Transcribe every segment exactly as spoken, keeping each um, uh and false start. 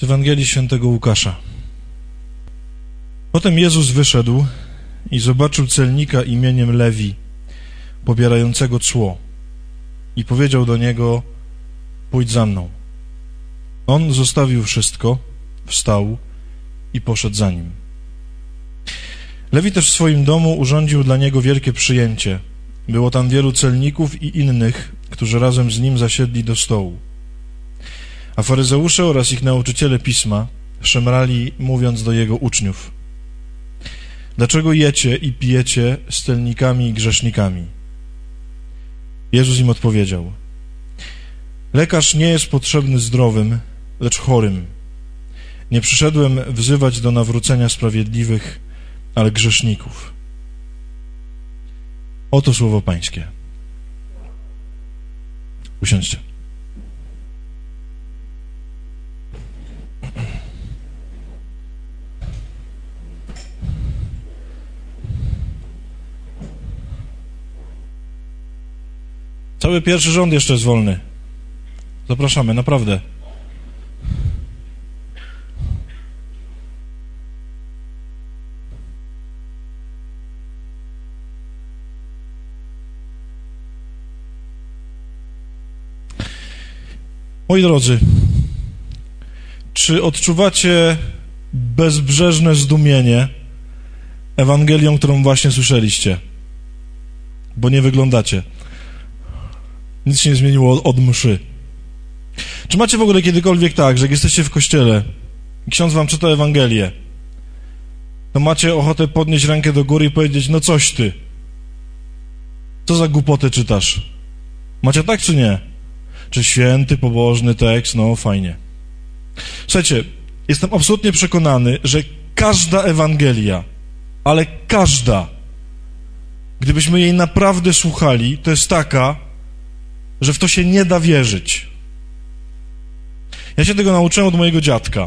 Z Ewangelii Świętego Łukasza. Potem Jezus wyszedł i zobaczył celnika imieniem Lewi, pobierającego cło, i powiedział do niego: pójdź za mną. On zostawił wszystko, wstał i poszedł za nim. Lewi też w swoim domu urządził dla niego wielkie przyjęcie. Było tam wielu celników i innych, którzy razem z nim zasiedli do stołu. A faryzeusze oraz ich nauczyciele pisma szemrali, mówiąc do jego uczniów: dlaczego jecie i pijecie z celnikami i grzesznikami? Jezus im odpowiedział: lekarz nie jest potrzebny zdrowym, lecz chorym. Nie przyszedłem wzywać do nawrócenia sprawiedliwych, ale grzeszników. Oto słowo Pańskie. Usiądźcie. Cały pierwszy rząd jeszcze jest wolny. Zapraszamy, naprawdę. Moi drodzy, czy odczuwacie bezbrzeżne zdumienie Ewangelią, którą właśnie słyszeliście? Bo nie wyglądacie. Nic się nie zmieniło od mszy. Czy macie w ogóle kiedykolwiek tak, że jak jesteście w kościele i ksiądz wam czyta Ewangelię, to macie ochotę podnieść rękę do góry i powiedzieć: no coś ty, co za głupoty czytasz? Macie tak czy nie? Czy święty, pobożny tekst? No fajnie. Słuchajcie, jestem absolutnie przekonany, że każda Ewangelia, ale każda, gdybyśmy jej naprawdę słuchali, to jest taka, że w to się nie da wierzyć. Ja się tego nauczyłem od mojego dziadka.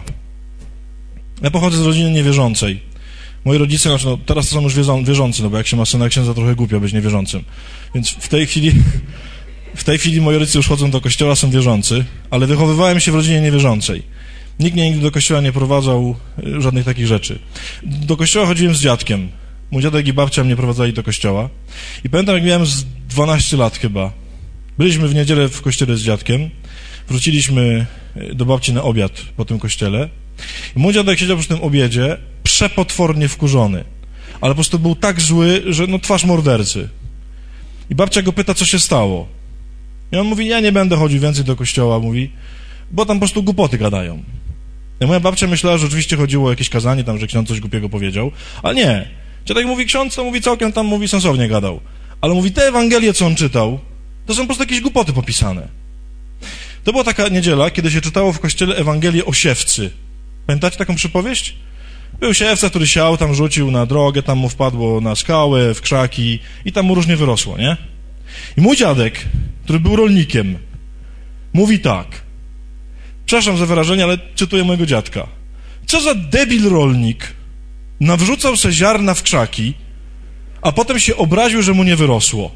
Ja pochodzę z rodziny niewierzącej. Moi rodzice, znaczy no, teraz to są już wierzący, no bo jak się ma syna księdza, trochę głupio być niewierzącym. Więc w tej chwili, w tej chwili moi rodzice już chodzą do kościoła, są wierzący, ale wychowywałem się w rodzinie niewierzącej. Nikt mnie nigdy do kościoła nie prowadzał, żadnych takich rzeczy. Do kościoła chodziłem z dziadkiem. Mój dziadek i babcia mnie prowadzali do kościoła. I pamiętam, jak miałem z dwanaście lat chyba. Byliśmy w niedzielę w kościele z dziadkiem, wróciliśmy do babci na obiad po tym kościele i mój dziadek siedział przy tym obiedzie przepotwornie wkurzony, ale po prostu był tak zły, że no twarz mordercy. I babcia go pyta, co się stało. I on mówi: ja nie będę chodził więcej do kościoła, mówi, bo tam po prostu głupoty gadają. I moja babcia myślała, że oczywiście chodziło o jakieś kazanie, tam, że ksiądz coś głupiego powiedział, ale nie. Dziadek mówi: ksiądz to mówi całkiem tam, mówi, sensownie gadał. Ale mówi, te Ewangelie, co on czytał, to są po prostu jakieś głupoty popisane. To była taka niedziela, kiedy się czytało w kościele Ewangelię o siewcy. Pamiętacie taką przypowieść? Był siewca, który siał, tam rzucił na drogę, tam mu wpadło na skałę, w krzaki i tam mu różnie wyrosło, nie? I mój dziadek, który był rolnikiem, mówi tak. Przepraszam za wyrażenie, ale cytuję mojego dziadka. Co za debil rolnik nawrzucał se ziarna w krzaki, a potem się obraził, że mu nie wyrosło.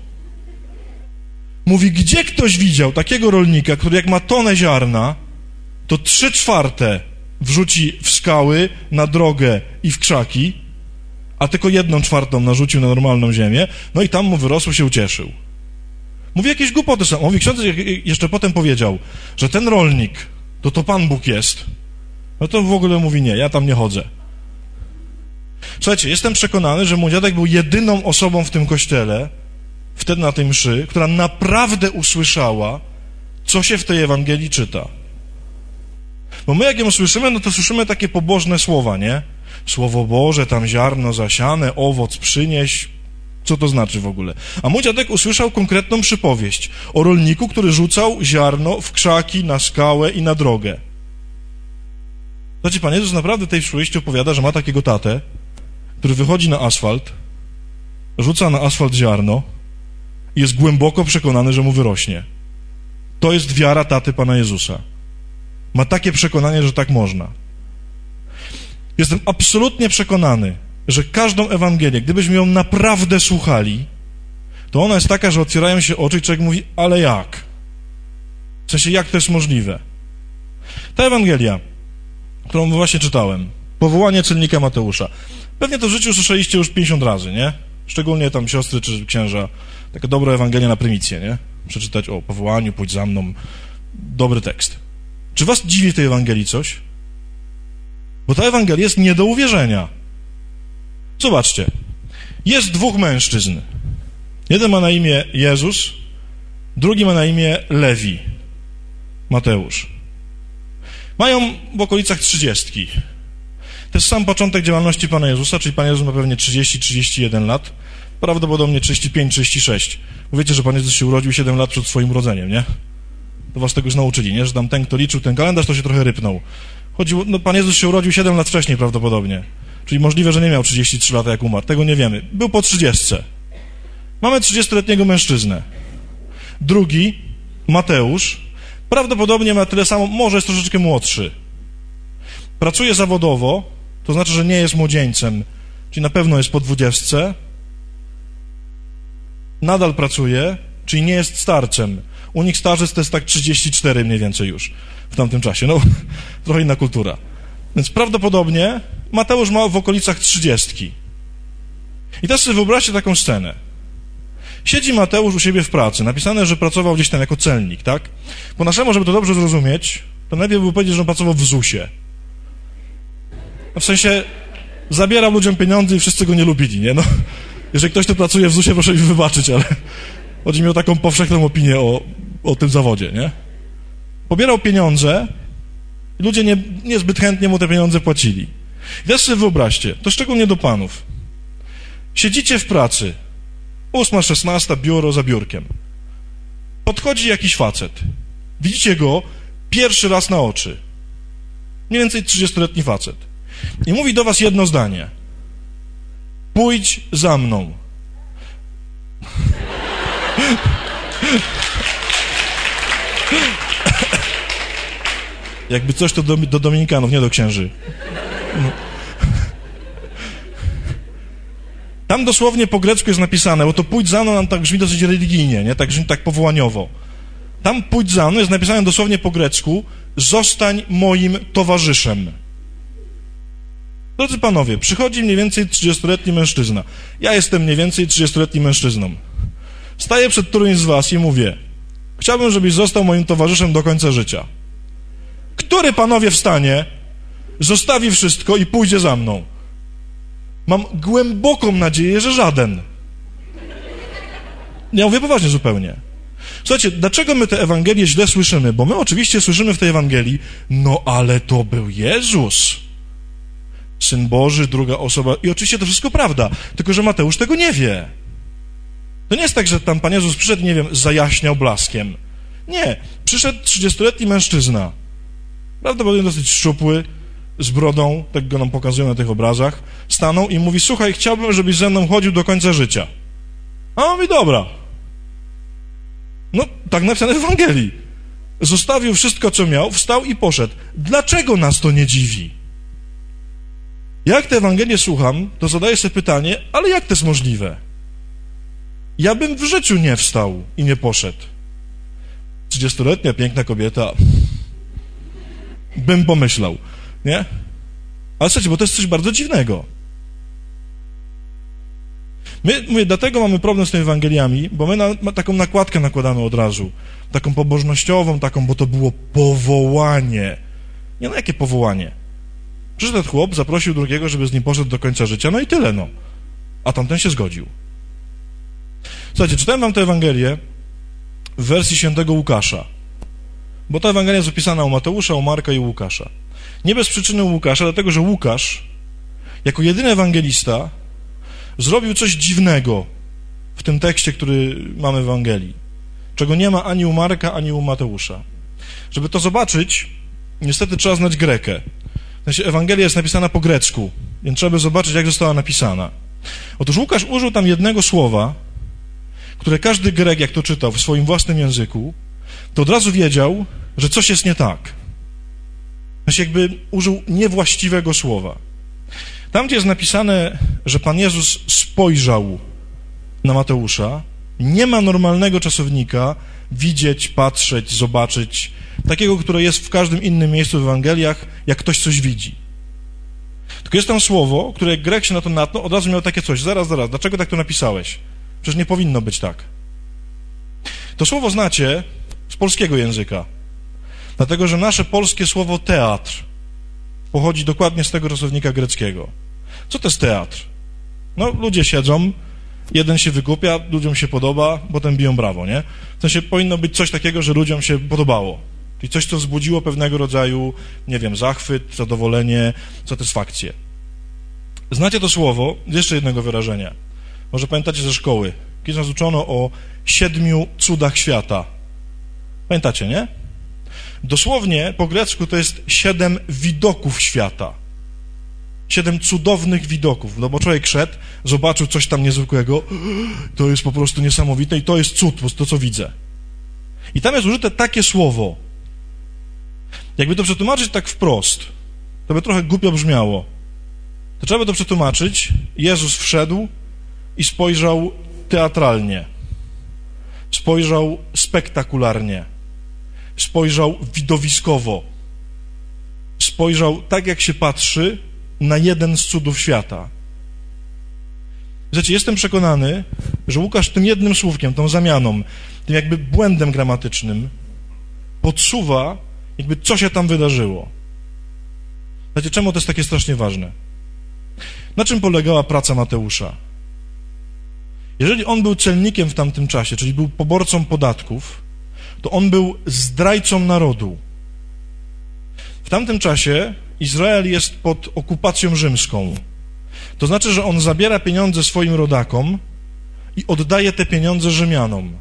Mówi, gdzie ktoś widział takiego rolnika, który jak ma tonę ziarna, to trzy czwarte wrzuci w skały, na drogę i w krzaki, a tylko jedną czwartą narzucił na normalną ziemię, no i tam mu wyrosło, się ucieszył. Mówi, jakieś głupoty są. Mówi, ksiądz jeszcze potem powiedział, że ten rolnik, to to Pan Bóg jest. No to w ogóle mówi, nie, ja tam nie chodzę. Słuchajcie, jestem przekonany, że mój dziadek był jedyną osobą w tym kościele, wtedy na tej mszy, która naprawdę usłyszała, co się w tej Ewangelii czyta. Bo my jak ją słyszymy, no to słyszymy takie pobożne słowa, nie? Słowo Boże, tam ziarno zasiane, owoc przynieś. Co to znaczy w ogóle? A mój dziadek usłyszał konkretną przypowieść o rolniku, który rzucał ziarno w krzaki, na skałę i na drogę. Znaczy, Pan Jezus naprawdę w tej przypowieści opowiada, że ma takiego tatę, który wychodzi na asfalt, rzuca na asfalt ziarno i jest głęboko przekonany, że mu wyrośnie. To jest wiara taty Pana Jezusa. Ma takie przekonanie, że tak można. Jestem absolutnie przekonany, że każdą Ewangelię, gdybyśmy ją naprawdę słuchali, to ona jest taka, że otwierają się oczy i człowiek mówi, ale jak? W sensie, jak to jest możliwe? Ta Ewangelia którą właśnie czytałem. Powołanie celnika Mateusza. Pewnie to w życiu słyszeliście już pięćdziesiąt razy, nie? Szczególnie tam siostry czy księża. Taka dobra Ewangelia na prymicję, nie? Przeczytać o powołaniu, pójdź za mną. Dobry tekst. Czy was dziwi w tej Ewangelii coś? Bo ta Ewangelia jest nie do uwierzenia. Zobaczcie. Jest dwóch mężczyzn. Jeden ma na imię Jezus, drugi ma na imię Lewi. Mateusz. Mają w okolicach trzydziestki. To jest sam początek działalności Pana Jezusa, czyli Pan Jezus ma pewnie trzydzieści trzydzieści jeden lat, prawdopodobnie trzydzieści pięć trzydzieści sześć. Wiecie, że Pan Jezus się urodził siedem lat przed swoim urodzeniem, nie? To was tego już nauczyli, nie? Że tam ten, kto liczył ten kalendarz, to się trochę rypnął. Chodziło, no Pan Jezus się urodził siedem lat wcześniej prawdopodobnie. Czyli możliwe, że nie miał trzydzieści trzy lata, jak umarł. Tego nie wiemy. Był po trzydziestce. Mamy trzydziestoletniego mężczyznę. Drugi, Mateusz, prawdopodobnie ma tyle samo, może jest troszeczkę młodszy. Pracuje zawodowo, to znaczy, że nie jest młodzieńcem, czyli na pewno jest po dwudziestce. Nadal pracuje, czyli nie jest starcem. U nich starzec to jest tak trzydzieści cztery mniej więcej już w tamtym czasie. No, trochę inna kultura. Więc prawdopodobnie Mateusz ma w okolicach trzydziestki. I teraz sobie wyobraźcie taką scenę. Siedzi Mateusz u siebie w pracy. Napisane, że pracował gdzieś tam jako celnik, tak? Po naszemu, żeby to dobrze zrozumieć, to najpierw by powiedzieć, że on pracował w zusie. W sensie zabierał ludziom pieniądze i wszyscy go nie lubili, nie? No, jeżeli ktoś tu pracuje w zusie, proszę mi wybaczyć, ale chodzi mi o taką powszechną opinię o, o tym zawodzie, nie? Pobierał pieniądze i ludzie nie, niezbyt chętnie mu te pieniądze płacili. I teraz sobie wyobraźcie, to szczególnie do panów. Siedzicie w pracy, ósma, szesnasta, biuro za biurkiem. Podchodzi jakiś facet. Widzicie go pierwszy raz na oczy. Mniej więcej trzydziestoletni facet. I mówi do was jedno zdanie. Pójdź za mną. Jakby coś to do, do Dominikanów, nie do księży. No. Tam dosłownie po grecku jest napisane, bo to pójdź za mną nam tak brzmi dosyć religijnie, nie? Tak brzmi tak powołaniowo. Tam pójdź za mną jest napisane dosłownie po grecku, zostań moim towarzyszem. Drodzy panowie, przychodzi mniej więcej trzydziestoletni mężczyzna. Ja jestem mniej więcej trzydziestoletnim mężczyzną. Staję przed którymś z was i mówię, chciałbym, żebyś został moim towarzyszem do końca życia. Który panowie wstanie, zostawi wszystko i pójdzie za mną? Mam głęboką nadzieję, że żaden. Ja mówię poważnie zupełnie. Słuchajcie, dlaczego my tę Ewangelię źle słyszymy? Bo my oczywiście słyszymy w tej Ewangelii, no ale to był Jezus. Syn Boży, druga osoba. I oczywiście to wszystko prawda, tylko że Mateusz tego nie wie. To nie jest tak, że tam Pan Jezus przyszedł, nie wiem, zajaśniał blaskiem. Nie, przyszedł trzydziestoletni mężczyzna. Prawdopodobnie dosyć szczupły, z brodą, tak go nam pokazują na tych obrazach, stanął i mówi, słuchaj, chciałbym, żebyś ze mną chodził do końca życia. A on mówi, dobra. No, tak napisane w Ewangelii. Zostawił wszystko, co miał, wstał i poszedł. Dlaczego nas to nie dziwi? Jak tę Ewangelię słucham, to zadaję sobie pytanie, ale jak to jest możliwe? Ja bym w życiu nie wstał i nie poszedł. Trzydziestoletnia, piękna kobieta. Bym pomyślał, nie? Ale słuchajcie, bo to jest coś bardzo dziwnego. My, mówię, dlatego mamy problem z tymi Ewangeliami, bo my na, taką nakładkę nakładamy od razu. Taką pobożnościową, taką, bo to było powołanie. Nie no, jakie powołanie? Przyszedł chłop, zaprosił drugiego, żeby z nim poszedł do końca życia, no i tyle, no. A tamten się zgodził. Słuchajcie, czytałem wam tę Ewangelię w wersji świętego Łukasza. Bo ta Ewangelia jest opisana u Mateusza, u Marka i u Łukasza. Nie bez przyczyny u Łukasza, dlatego że Łukasz, jako jedyny ewangelista, zrobił coś dziwnego w tym tekście, który mamy w Ewangelii, czego nie ma ani u Marka, ani u Mateusza. Żeby to zobaczyć, niestety trzeba znać Grekę. W sensie Ewangelia jest napisana po grecku, więc trzeba by zobaczyć, jak została napisana. Otóż Łukasz użył tam jednego słowa, które każdy Grek, jak to czytał w swoim własnym języku, to od razu wiedział, że coś jest nie tak. Znaczy jakby użył niewłaściwego słowa. Tam, gdzie jest napisane, że Pan Jezus spojrzał na Mateusza, nie ma normalnego czasownika widzieć, patrzeć, zobaczyć, takiego, które jest w każdym innym miejscu w Ewangeliach, jak ktoś coś widzi. Tylko jest tam słowo, które jak Grek się na to natknął, od razu miał takie coś, zaraz, zaraz, dlaczego tak to napisałeś? Przecież nie powinno być tak. To słowo znacie z polskiego języka, dlatego, że nasze polskie słowo teatr pochodzi dokładnie z tego czasownika greckiego. Co to jest teatr? No, ludzie siedzą, jeden się wygłupia, ludziom się podoba, potem biją brawo, nie? W sensie powinno być coś takiego, że ludziom się podobało. Czyli coś, co wzbudziło pewnego rodzaju, nie wiem, zachwyt, zadowolenie, satysfakcję. Znacie to słowo z jeszcze jednego wyrażenia. Może pamiętacie ze szkoły. Kiedyś nas uczono o siedmiu cudach świata. Pamiętacie, nie? Dosłownie po grecku to jest siedem widoków świata. Siedem cudownych widoków. No bo człowiek szedł, zobaczył coś tam niezwykłego, to jest po prostu niesamowite i to jest cud, to co widzę. I tam jest użyte takie słowo. Jakby to przetłumaczyć tak wprost, to by trochę głupio brzmiało. To trzeba by to przetłumaczyć. Jezus wszedł i spojrzał teatralnie. Spojrzał spektakularnie. Spojrzał widowiskowo. Spojrzał tak, jak się patrzy na jeden z cudów świata. Wiecie, jestem przekonany, że Łukasz tym jednym słówkiem, tą zamianą, tym jakby błędem gramatycznym podsuwa, jakby co się tam wydarzyło. Wiecie, czemu to jest takie strasznie ważne? Na czym polegała praca Mateusza? Jeżeli on był celnikiem w tamtym czasie, czyli był poborcą podatków, to on był zdrajcą narodu. W tamtym czasie Izrael jest pod okupacją rzymską. To znaczy, że on zabiera pieniądze swoim rodakom i oddaje te pieniądze Rzymianom.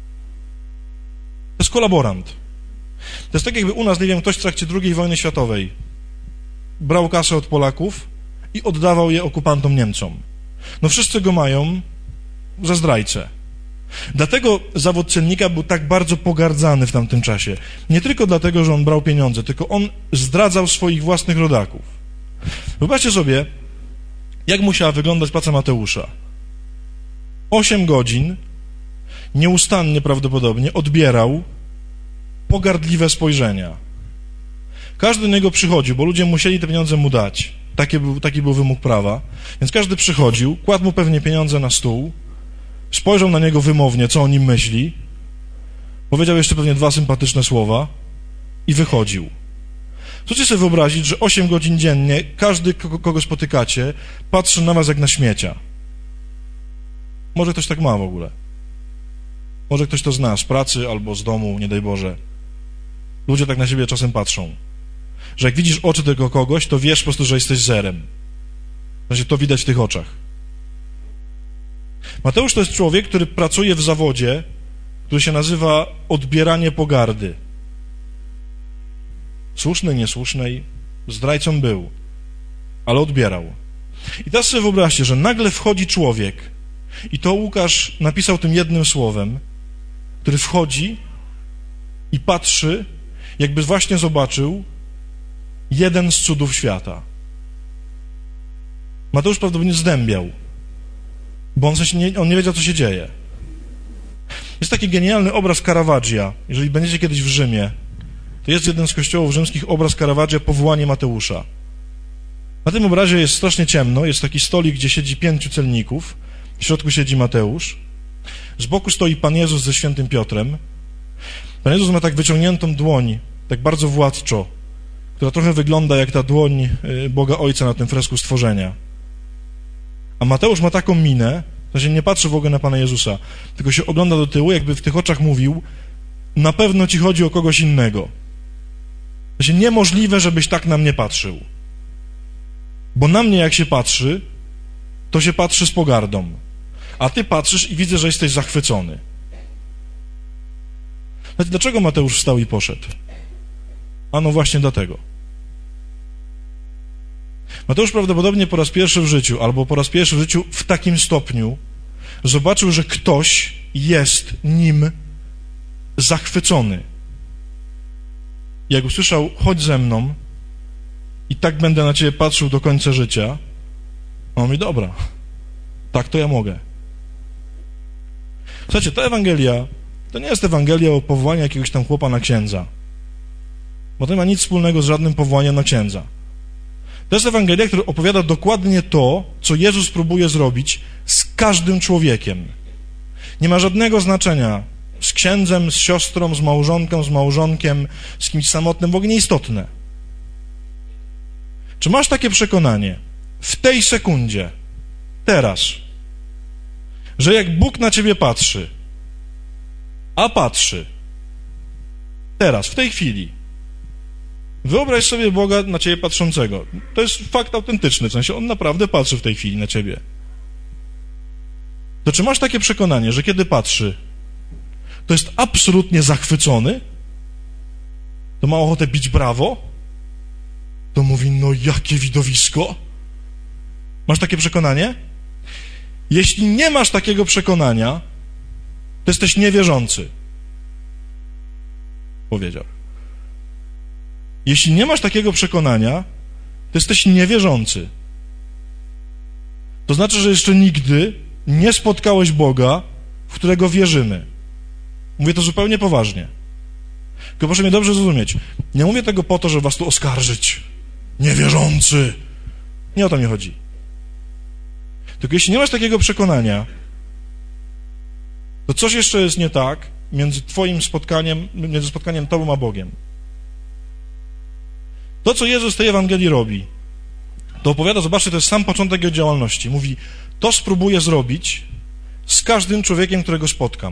To jest kolaborant. To jest tak, jakby u nas, nie wiem, ktoś w trakcie drugiej wojny światowej brał kasę od Polaków i oddawał je okupantom Niemcom. No wszyscy go mają za zdrajcę. Dlatego zawód celnika był tak bardzo pogardzany w tamtym czasie. Nie tylko dlatego, że on brał pieniądze, tylko on zdradzał swoich własnych rodaków. Wyobraźcie sobie, jak musiała wyglądać praca Mateusza. Osiem godzin nieustannie prawdopodobnie odbierał pogardliwe spojrzenia. Każdy do niego przychodził, bo ludzie musieli te pieniądze mu dać. Taki był, taki był wymóg prawa. Więc każdy przychodził, kładł mu pewnie pieniądze na stół, spojrzał na niego wymownie, co o nim myśli, powiedział jeszcze pewnie dwa sympatyczne słowa i wychodził. Chcecie sobie wyobrazić, że osiem godzin dziennie każdy, kogo, kogo spotykacie, patrzy na was jak na śmiecia. Może ktoś tak ma w ogóle. Może ktoś to zna z pracy albo z domu, nie daj Boże. Ludzie tak na siebie czasem patrzą. Że jak widzisz oczy tego kogoś, to wiesz po prostu, że jesteś zerem. Znaczy, to widać w tych oczach. Mateusz to jest człowiek, który pracuje w zawodzie, który się nazywa odbieranie pogardy. Słusznej, niesłusznej, zdrajcą był, ale odbierał. I teraz sobie wyobraźcie, że nagle wchodzi człowiek, i to Łukasz napisał tym jednym słowem, który wchodzi i patrzy, jakby właśnie zobaczył jeden z cudów świata. Mateusz prawdopodobnie zdębiał, bo on, w sensie nie, on nie wiedział, co się dzieje. Jest taki genialny obraz Caravaggia. Jeżeli będziecie kiedyś w Rzymie, to jest jeden z kościołów rzymskich obraz Caravaggia, Powołanie Mateusza. Na tym obrazie jest strasznie ciemno, jest taki stolik, gdzie siedzi pięciu celników, w środku siedzi Mateusz, z boku stoi Pan Jezus ze świętym Piotrem. Pan Jezus ma tak wyciągniętą dłoń, tak bardzo władczo, która trochę wygląda jak ta dłoń Boga Ojca na tym fresku stworzenia. A Mateusz ma taką minę, że się nie patrzy w ogóle na Pana Jezusa, tylko się ogląda do tyłu, jakby w tych oczach mówił: na pewno ci chodzi o kogoś innego. To się niemożliwe, żebyś tak na mnie patrzył. Bo na mnie jak się patrzy, to się patrzy z pogardą. A ty patrzysz i widzę, że jesteś zachwycony. Znaczy, dlaczego Mateusz wstał i poszedł? Ano właśnie dlatego. Mateusz prawdopodobnie po raz pierwszy w życiu, albo po raz pierwszy w życiu w takim stopniu zobaczył, że ktoś jest nim zachwycony. Jak usłyszał: chodź ze mną i tak będę na ciebie patrzył do końca życia, on mówi: dobra, tak to ja mogę. Słuchajcie, ta Ewangelia to nie jest Ewangelia o powołaniu jakiegoś tam chłopa na księdza. bo to nie ma nic wspólnego z żadnym powołaniem na księdza. To jest Ewangelia, która opowiada dokładnie to, co Jezus próbuje zrobić z każdym człowiekiem. Nie ma żadnego znaczenia z księdzem, z siostrą, z małżonką, z małżonkiem, z kimś samotnym, w ogóle nieistotne. Czy masz takie przekonanie w tej sekundzie, teraz, że jak Bóg na ciebie patrzy, a patrzy, teraz, w tej chwili, wyobraź sobie Boga na ciebie patrzącego. To jest fakt autentyczny, w sensie On naprawdę patrzy w tej chwili na ciebie. To czy masz takie przekonanie, że kiedy patrzy, to jest absolutnie zachwycony? To ma ochotę bić brawo? To mówi, no jakie widowisko? Masz takie przekonanie? Jeśli nie masz takiego przekonania, to jesteś niewierzący. Powiedział. Jeśli nie masz takiego przekonania, to jesteś niewierzący. To znaczy, że jeszcze nigdy nie spotkałeś Boga, w którego wierzymy. Mówię to zupełnie poważnie. Tylko proszę mnie dobrze zrozumieć. Nie mówię tego po to, żeby was tu oskarżyć. Niewierzący. Nie o to mi chodzi. Tylko jeśli nie masz takiego przekonania, to coś jeszcze jest nie tak między twoim spotkaniem, między spotkaniem tobą a Bogiem. To, co Jezus w tej Ewangelii robi, to opowiada, zobaczcie, to jest sam początek Jego działalności. Mówi, to spróbuję zrobić z każdym człowiekiem, którego spotkam.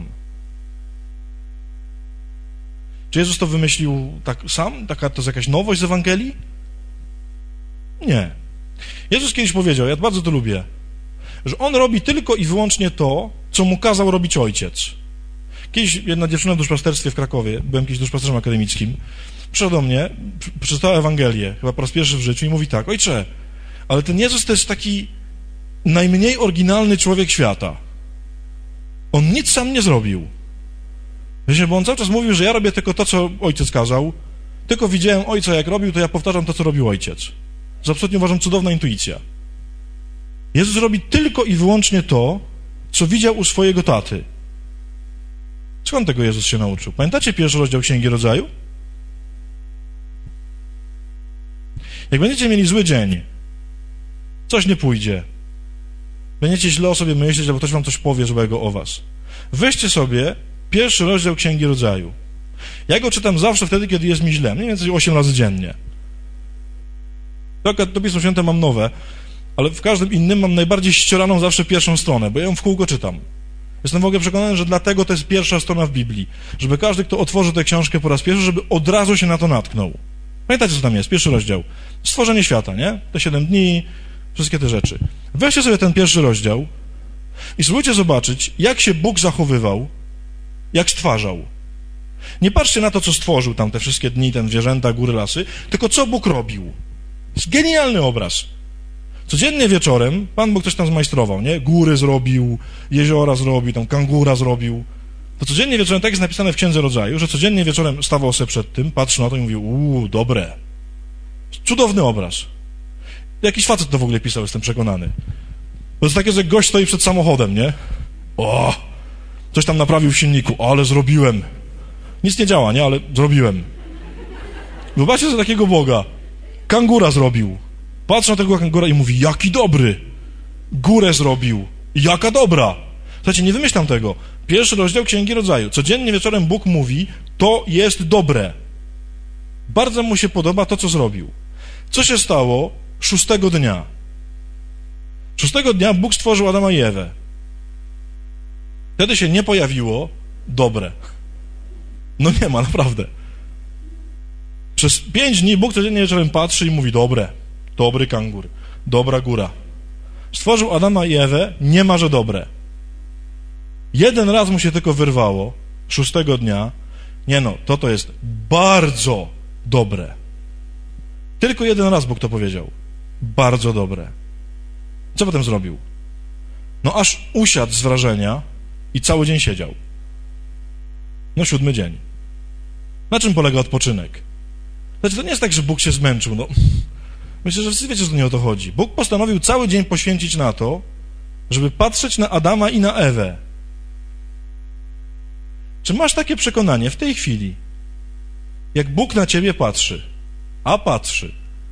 Czy Jezus to wymyślił tak sam? Taka, to jest jakaś nowość z Ewangelii? Nie. Jezus kiedyś powiedział, ja bardzo to lubię, że On robi tylko i wyłącznie to, co Mu kazał robić Ojciec. Kiedyś jedna dziewczyna w duszpasterstwie w Krakowie, byłem kiedyś duszpasterzem akademickim, przyszła do mnie, przeczytała Ewangelię, chyba po raz pierwszy w życiu i mówi tak, ojcze, ale ten Jezus to jest taki najmniej oryginalny człowiek świata. On nic sam nie zrobił. Wiecie, bo on cały czas mówił, że ja robię tylko to, co ojciec kazał, tylko widziałem ojca jak robił, to ja powtarzam to, co robił ojciec. To absolutnie uważam cudowna intuicja. Jezus robi tylko i wyłącznie to, co widział u swojego taty. Skąd tego Jezus się nauczył? Pamiętacie pierwszy rozdział Księgi Rodzaju? Jak będziecie mieli zły dzień, coś nie pójdzie, będziecie źle o sobie myśleć, albo ktoś wam coś powie złego o was, weźcie sobie pierwszy rozdział Księgi Rodzaju. Ja go czytam zawsze wtedy, kiedy jest mi źle, mniej więcej osiem razy dziennie. To Pismo Święte mam nowe, ale w każdym innym mam najbardziej ścieraną zawsze pierwszą stronę, bo ja ją w kółko czytam. Jestem w ogóle przekonany, że dlatego to jest pierwsza strona w Biblii, żeby każdy, kto otworzy tę książkę po raz pierwszy, żeby od razu się na to natknął. Pamiętacie, co tam jest? Pierwszy rozdział. Stworzenie świata, nie? Te siedem dni, wszystkie te rzeczy. Weźcie sobie ten pierwszy rozdział i spróbujcie zobaczyć, jak się Bóg zachowywał, jak stwarzał. Nie patrzcie na to, co stworzył tam te wszystkie dni, ten zwierzęta, góry, lasy, tylko co Bóg robił. To jest genialny obraz. Codziennie wieczorem Pan Bóg coś tam zmajstrował, nie? Góry zrobił, jeziora zrobił, tam kangura zrobił. To codziennie wieczorem, tak jest napisane w Księdze Rodzaju, że codziennie wieczorem stawał sobie przed tym, patrzył na to i mówił, uuu, dobre. Cudowny obraz. Jakiś facet to w ogóle pisał, jestem przekonany. To jest takie, że gość stoi przed samochodem, nie? O, coś tam naprawił w silniku, ale zrobiłem. Nic nie działa, nie? Ale zrobiłem. Wyobraźcie sobie takiego Boga. Kangura zrobił. Patrzy na tego kangura i mówi, jaki dobry. Górę zrobił. Jaka dobra. Słuchajcie, nie wymyślam tego. Pierwszy rozdział Księgi Rodzaju. Codziennie wieczorem Bóg mówi, to jest dobre. Bardzo mu się podoba to, co zrobił. Co się stało szóstego dnia? Szóstego dnia Bóg stworzył Adama i Ewę. Wtedy się nie pojawiło dobre. No nie ma, naprawdę. Przez pięć dni Bóg codziennie wieczorem patrzy i mówi, dobre, dobry kangur, dobra góra. Stworzył Adama i Ewę, nie ma, że dobre. Jeden raz mu się tylko wyrwało, szóstego dnia, nie no, to to jest bardzo dobre. Tylko jeden raz Bóg to powiedział. Bardzo dobre. Co potem zrobił? No aż usiadł z wrażenia i cały dzień siedział. No siódmy dzień. Na czym polega odpoczynek? Znaczy, to nie jest tak, że Bóg się zmęczył, no. Myślę, że wszyscy wiecie, że to nie o to chodzi. Bóg postanowił cały dzień poświęcić na to, żeby patrzeć na Adama i na Ewę. Czy masz takie przekonanie w tej chwili, Jak Bóg na ciebie patrzy, a patrzy,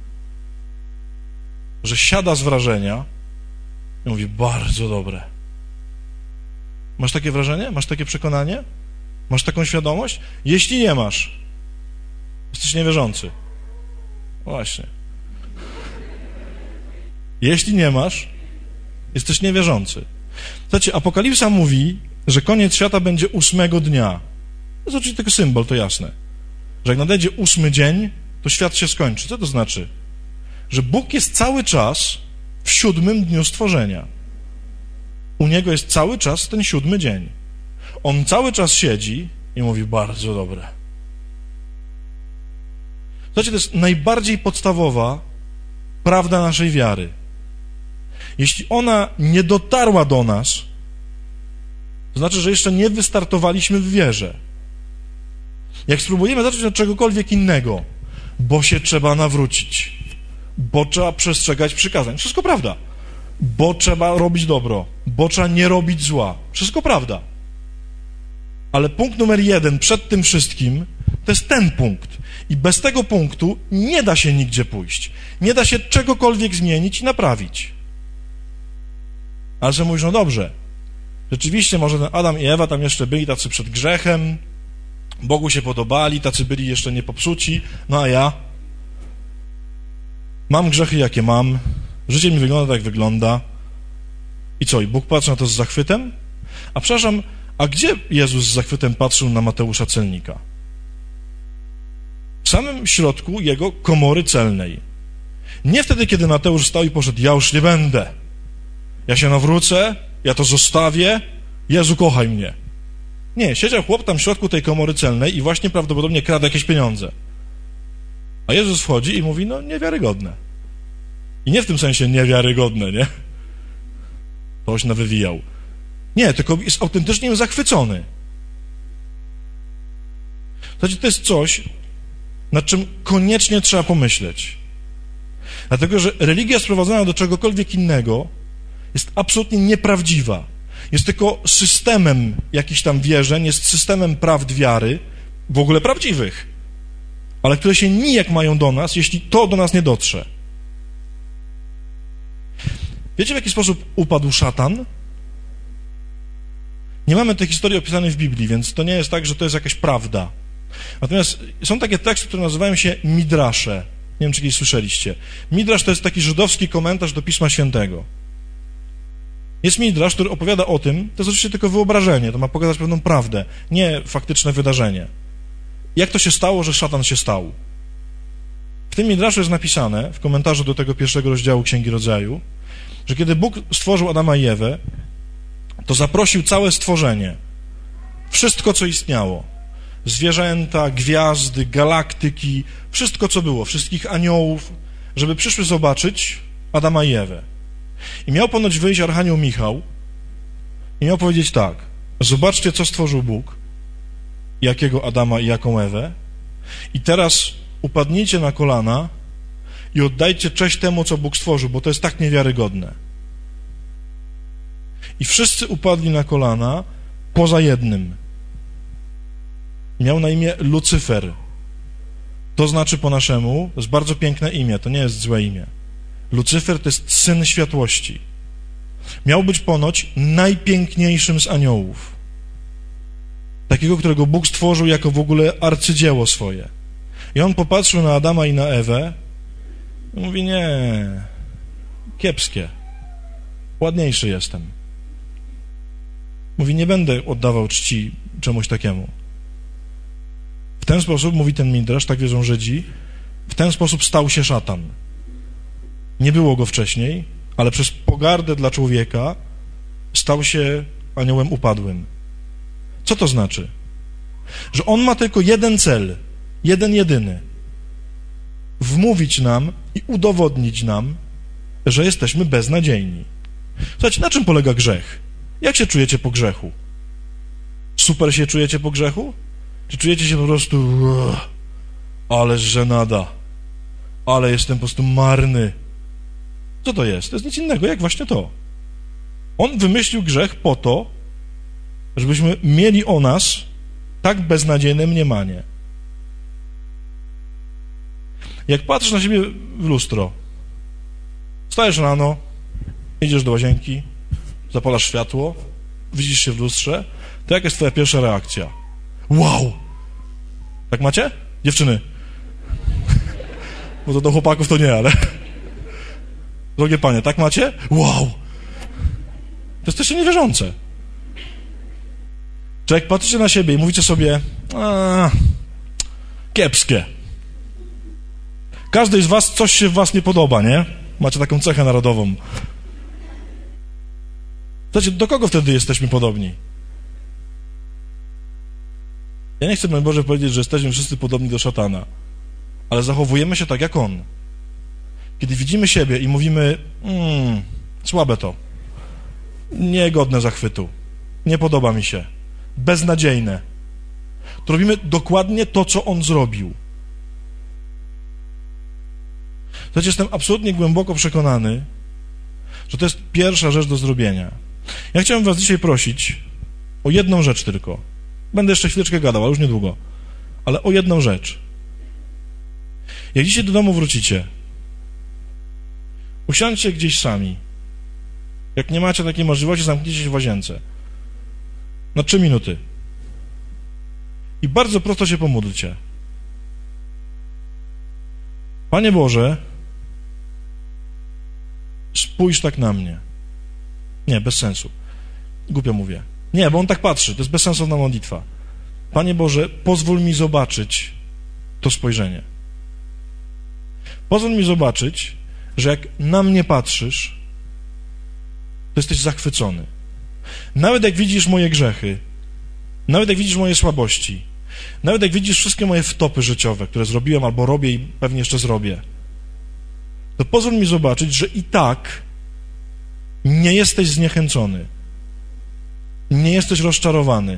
że siada z wrażenia i mówi, bardzo dobre. Masz takie wrażenie? Masz takie przekonanie? Masz taką świadomość? Jeśli nie masz, jesteś niewierzący. Właśnie. Jeśli nie masz, jesteś niewierzący. Słuchajcie, Apokalipsa mówi, że koniec świata będzie ósmego dnia. To jest oczywiście tylko symbol, to jasne. Że jak nadejdzie ósmy dzień, to świat się skończy. Co to znaczy? Że Bóg jest cały czas w siódmym dniu stworzenia. U Niego jest cały czas ten siódmy dzień. On cały czas siedzi i mówi, bardzo dobre. Słuchajcie, to jest najbardziej podstawowa prawda naszej wiary. Jeśli ona nie dotarła do nas, to znaczy, że jeszcze nie wystartowaliśmy w wierze. Jak spróbujemy zacząć od czegokolwiek innego, bo się trzeba nawrócić, bo trzeba przestrzegać przykazań, wszystko prawda, bo trzeba robić dobro, bo trzeba nie robić zła, wszystko prawda. Ale punkt numer jeden przed tym wszystkim to jest ten punkt. I bez tego punktu nie da się nigdzie pójść. Nie da się czegokolwiek zmienić i naprawić. Ale że mówisz, no dobrze, rzeczywiście może ten Adam i Ewa tam jeszcze byli tacy przed grzechem, Bogu się podobali, tacy byli jeszcze nie popsuci, no a ja mam grzechy, jakie mam, życie mi wygląda tak, jak wygląda. I co, i Bóg patrzy na to z zachwytem? A przepraszam, a gdzie Jezus z zachwytem patrzył na Mateusza celnika? W samym środku jego komory celnej. Nie wtedy, kiedy Mateusz stał i poszedł, ja już nie będę. Ja się nawrócę, ja to zostawię, Jezu, kochaj mnie. Nie, siedział chłop tam w środku tej komory celnej i właśnie prawdopodobnie kradł jakieś pieniądze. A Jezus wchodzi i mówi, no niewiarygodne. I nie w tym sensie niewiarygodne, nie? Ktoś nawywijał. Nie, tylko jest autentycznie zachwycony. Słuchajcie, to jest coś, nad czym koniecznie trzeba pomyśleć. Dlatego, że religia sprowadzona do czegokolwiek innego jest absolutnie nieprawdziwa. Jest tylko systemem jakichś tam wierzeń, jest systemem prawd wiary, w ogóle prawdziwych, ale które się nijak mają do nas, jeśli to do nas nie dotrze. Wiecie, w jaki sposób upadł szatan? Nie mamy tej historii opisanej w Biblii, więc to nie jest tak, że to jest jakaś prawda. Natomiast są takie teksty, które nazywają się midrasze. Nie wiem, czy kiedyś słyszeliście. Midrasz to jest taki żydowski komentarz do Pisma Świętego. Jest midrasz, który opowiada o tym, to jest oczywiście tylko wyobrażenie, to ma pokazać pewną prawdę, nie faktyczne wydarzenie. Jak to się stało, że szatan się stał? W tym midraszu jest napisane, w komentarzu do tego pierwszego rozdziału Księgi Rodzaju, że kiedy Bóg stworzył Adama i Ewę, to zaprosił całe stworzenie, wszystko, co istniało, zwierzęta, gwiazdy, galaktyki, wszystko, co było, wszystkich aniołów, żeby przyszły zobaczyć Adama i Ewę. I miał ponoć wyjść archanioł Michał i miał powiedzieć tak, zobaczcie, co stworzył Bóg, jakiego Adama i jaką Ewę, i teraz upadnijcie na kolana i oddajcie cześć temu, co Bóg stworzył, bo to jest tak niewiarygodne. I wszyscy upadli na kolana, poza jednym. Miał na imię Lucyfer. To znaczy po naszemu, to jest bardzo piękne imię, to nie jest złe imię. Lucyfer to jest syn światłości. Miał być ponoć najpiękniejszym z aniołów. Takiego, którego Bóg stworzył jako w ogóle arcydzieło swoje. I on popatrzył na Adama i na Ewę i mówi, nie, kiepskie, ładniejszy jestem. Mówi, nie będę oddawał czci czemuś takiemu. W ten sposób, mówi ten midrasz, tak wierzą Żydzi, w ten sposób stał się szatan. Nie było go wcześniej, ale przez pogardę dla człowieka stał się aniołem upadłym. Co to znaczy? Że on ma tylko jeden cel, jeden jedyny. Wmówić nam i udowodnić nam, że jesteśmy beznadziejni. Słuchajcie, na czym polega grzech? Jak się czujecie po grzechu? Super się czujecie po grzechu? Czy czujecie się po prostu ale żenada, ale jestem po prostu marny? Co to jest? To jest nic innego, jak właśnie to. On wymyślił grzech po to, żebyśmy mieli o nas tak beznadziejne mniemanie. Jak patrzysz na siebie w lustro, wstajesz rano, idziesz do łazienki, zapalasz światło, widzisz się w lustrze, to jaka jest twoja pierwsza reakcja? Wow! Tak macie? Dziewczyny? Bo to do chłopaków to nie, ale... Drogie panie, tak macie? Wow! To jesteście niewierzące. Czy jak patrzycie na siebie i mówicie sobie, a, kiepskie. Każdej z was coś się w was nie podoba, nie? Macie taką cechę narodową. Słuchajcie, do kogo wtedy jesteśmy podobni? Ja nie chcę, mój Boże, powiedzieć, że jesteśmy wszyscy podobni do szatana, ale zachowujemy się tak jak on. Kiedy widzimy siebie i mówimy, mmm, słabe to, niegodne zachwytu, nie podoba mi się, beznadziejne, to robimy dokładnie to, co on zrobił. Słuchajcie, jestem absolutnie głęboko przekonany, że to jest pierwsza rzecz do zrobienia. Ja chciałem was dzisiaj prosić o jedną rzecz tylko. Będę jeszcze chwileczkę gadał, ale już niedługo. Ale o jedną rzecz. Jak dzisiaj do domu wrócicie, usiądźcie gdzieś sami. Jak nie macie takiej możliwości, zamknijcie się w łazience. Na trzy minuty. I bardzo prosto się pomódlcie. Panie Boże, spójrz tak na mnie. Nie, bez sensu. Głupio mówię. Nie, bo on tak patrzy, to jest bezsensowna modlitwa. Panie Boże, pozwól mi zobaczyć to spojrzenie. Pozwól mi zobaczyć, że jak na mnie patrzysz, to jesteś zachwycony. Nawet jak widzisz moje grzechy, nawet jak widzisz moje słabości, nawet jak widzisz wszystkie moje wtopy życiowe, które zrobiłem albo robię i pewnie jeszcze zrobię, to pozwól mi zobaczyć, że i tak nie jesteś zniechęcony, nie jesteś rozczarowany.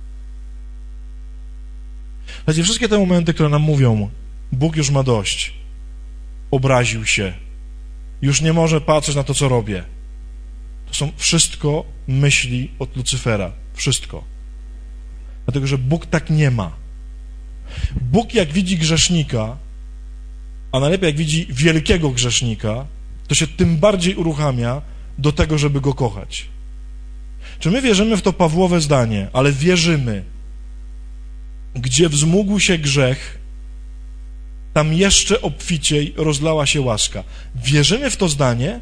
Słuchajcie, wszystkie te momenty, które nam mówią, Bóg już ma dość, obraził się, już nie może patrzeć na to, co robię, to są wszystko myśli od Lucyfera. Wszystko. Dlatego, że Bóg tak nie ma. Bóg jak widzi grzesznika, a najlepiej jak widzi wielkiego grzesznika, to się tym bardziej uruchamia do tego, żeby go kochać. Czy my wierzymy w to Pawłowe zdanie, ale wierzymy, gdzie wzmógł się grzech, tam jeszcze obficiej rozlała się łaska. Wierzymy w to zdanie,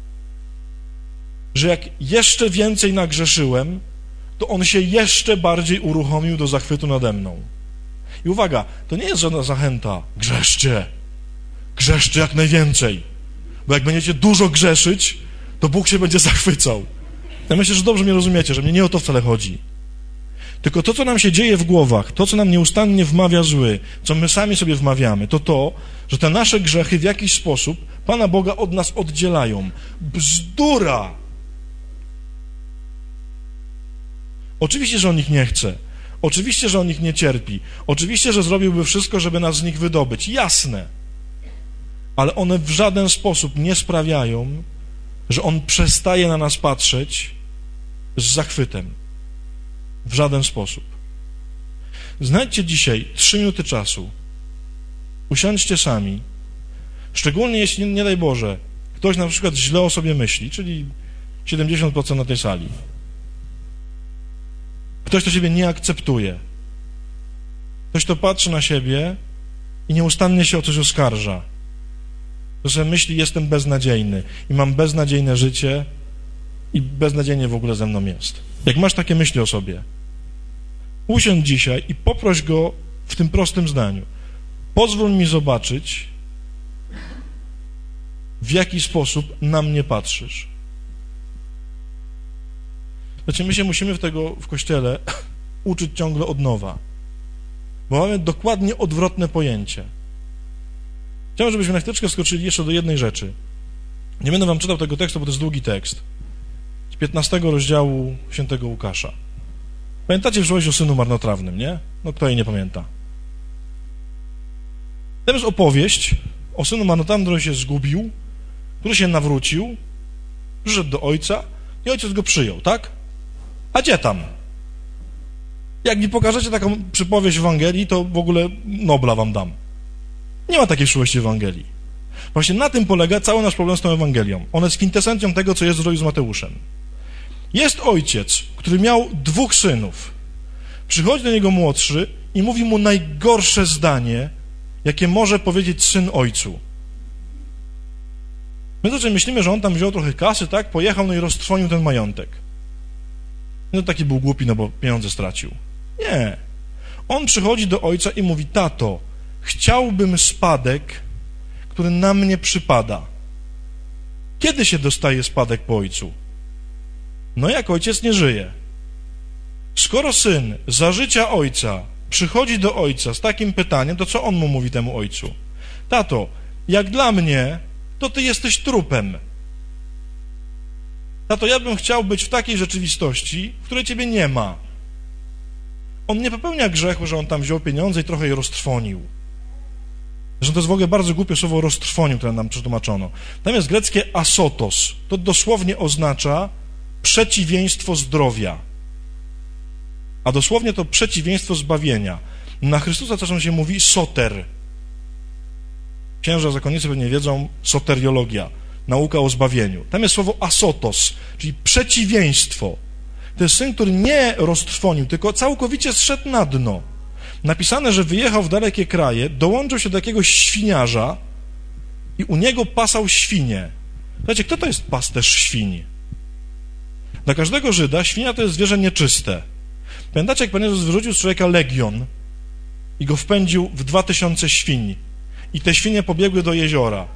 że jak jeszcze więcej nagrzeszyłem, to on się jeszcze bardziej uruchomił do zachwytu nade mną. I uwaga, to nie jest żadna zachęta. Grzeszcie. Grzeszcie jak najwięcej. Bo jak będziecie dużo grzeszyć, to Bóg się będzie zachwycał. Ja myślę, że dobrze mnie rozumiecie, że mnie nie o to wcale chodzi. Tylko to, co nam się dzieje w głowach, to, co nam nieustannie wmawia zły, co my sami sobie wmawiamy, to to, że te nasze grzechy w jakiś sposób Pana Boga od nas oddzielają. Bzdura! Oczywiście, że on ich nie chce. Oczywiście, że on ich nie cierpi. Oczywiście, że zrobiłby wszystko, żeby nas z nich wydobyć. Jasne. Ale one w żaden sposób nie sprawiają, że on przestaje na nas patrzeć z zachwytem. W żaden sposób. Znajdźcie dzisiaj trzy minuty czasu. Usiądźcie sami. Szczególnie jeśli, nie daj Boże, ktoś na przykład źle o sobie myśli, czyli siedemdziesiąt procent na tej sali. Ktoś, kto siebie nie akceptuje. Ktoś, kto patrzy na siebie i nieustannie się o coś oskarża. To sobie myśli, jestem beznadziejny i mam beznadziejne życie i beznadziejnie w ogóle ze mną jest. Jak masz takie myśli o sobie, usiądź dzisiaj i poproś go w tym prostym zdaniu. Pozwól mi zobaczyć, w jaki sposób na mnie patrzysz. Znaczy, my się musimy w tego w Kościele uczyć ciągle od nowa, bo mamy dokładnie odwrotne pojęcie. Chciałbym, żebyśmy na chwileczkę skoczyli jeszcze do jednej rzeczy. Nie będę wam czytał tego tekstu, bo to jest długi tekst. Z piętnastego rozdziału świętego Łukasza. Pamiętacie przypowieść o synu marnotrawnym, nie? No kto jej nie pamięta? To jest opowieść o synu marnotrawnym, który się zgubił, który się nawrócił, przyszedł do ojca i ojciec go przyjął, tak? A gdzie tam? Jak mi pokażecie taką przypowieść w Ewangelii, to w ogóle Nobla wam dam. Nie ma takiej przyszłości w Ewangelii. Właśnie na tym polega cały nasz problem z tą Ewangelią. Ona jest kwintesencją tego, co jest w zrobił z Mateuszem. Jest ojciec, który miał dwóch synów. Przychodzi do niego młodszy i mówi mu najgorsze zdanie, jakie może powiedzieć syn ojcu. My to myślimy, że on tam wziął trochę kasy, tak? Pojechał, no i roztrwonił ten majątek. No taki był głupi, no bo pieniądze stracił. Nie. On przychodzi do ojca i mówi: tato, chciałbym spadek, który na mnie przypada. Kiedy się dostaje spadek po ojcu? No jak ojciec nie żyje. Skoro syn za życia ojca przychodzi do ojca z takim pytaniem, to co on mu mówi temu ojcu? Tato, jak dla mnie, to ty jesteś trupem. Tato, ja bym chciał być w takiej rzeczywistości, w której ciebie nie ma. On nie popełnia grzechu, że on tam wziął pieniądze i trochę je roztrwonił. Zresztą to jest w ogóle bardzo głupie słowo roztrwonił, które nam przetłumaczono. Tam jest greckie asotos. To dosłownie oznacza przeciwieństwo zdrowia. A dosłownie to przeciwieństwo zbawienia. Na Chrystusa czasem się mówi soter. Księża zakonnicy pewnie wiedzą, soteriologia, nauka o zbawieniu. Tam jest słowo asotos, czyli przeciwieństwo. To jest syn, który nie roztrwonił, tylko całkowicie zszedł na dno. Napisane, że wyjechał w dalekie kraje, dołączył się do jakiegoś świniarza i u niego pasał świnie. Słuchajcie, kto to jest pasterz świń? Dla każdego Żyda świnia to jest zwierzę nieczyste. Pamiętacie, jak Pan Jezus wyrzucił z człowieka legion i go wpędził w dwa tysiące świń i te świnie pobiegły do jeziora.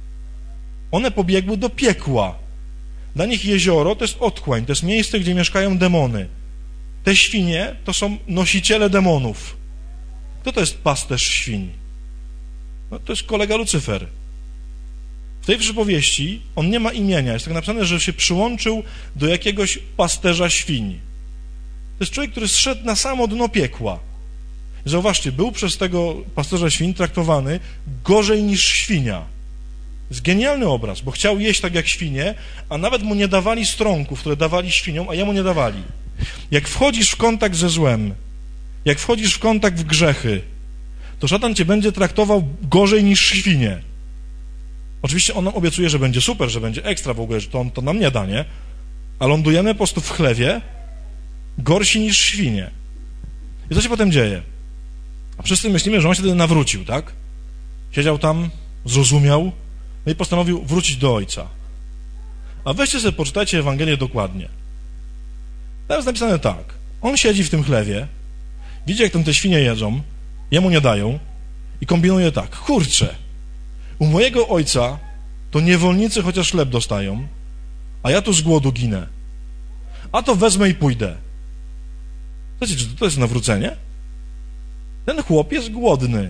One pobiegły do piekła. Dla nich jezioro to jest otchłań, to jest miejsce, gdzie mieszkają demony. Te świnie to są nosiciele demonów. Kto to jest pasterz świń? No, to jest kolega Lucyfer. W tej przypowieści on nie ma imienia. Jest tak napisane, że się przyłączył do jakiegoś pasterza świń. To jest człowiek, który zszedł na samo dno piekła. Zauważcie, był przez tego pasterza świń traktowany gorzej niż świnia. To jest genialny obraz, bo chciał jeść tak jak świnie, a nawet mu nie dawali strąków, które dawali świniom, a jemu nie dawali. Jak wchodzisz w kontakt ze złem, jak wchodzisz w kontakt w grzechy, to szatan cię będzie traktował gorzej niż świnie. Oczywiście on nam obiecuje, że będzie super, że będzie ekstra w ogóle, że to, on, to nam nie da, nie? A lądujemy po prostu w chlewie gorsi niż świnie. I co się potem dzieje? A wszyscy myślimy, że on się wtedy nawrócił, tak? Siedział tam, zrozumiał, no i postanowił wrócić do ojca. A weźcie sobie, poczytajcie Ewangelię dokładnie. Tam jest napisane tak. On siedzi w tym chlewie, widzi, jak tam te świnie jedzą, jemu nie dają i kombinuje tak. Kurczę, u mojego ojca to niewolnicy chociaż chleb dostają, a ja tu z głodu ginę. A to wezmę i pójdę. Słuchajcie, czy to jest nawrócenie? Ten chłop jest głodny.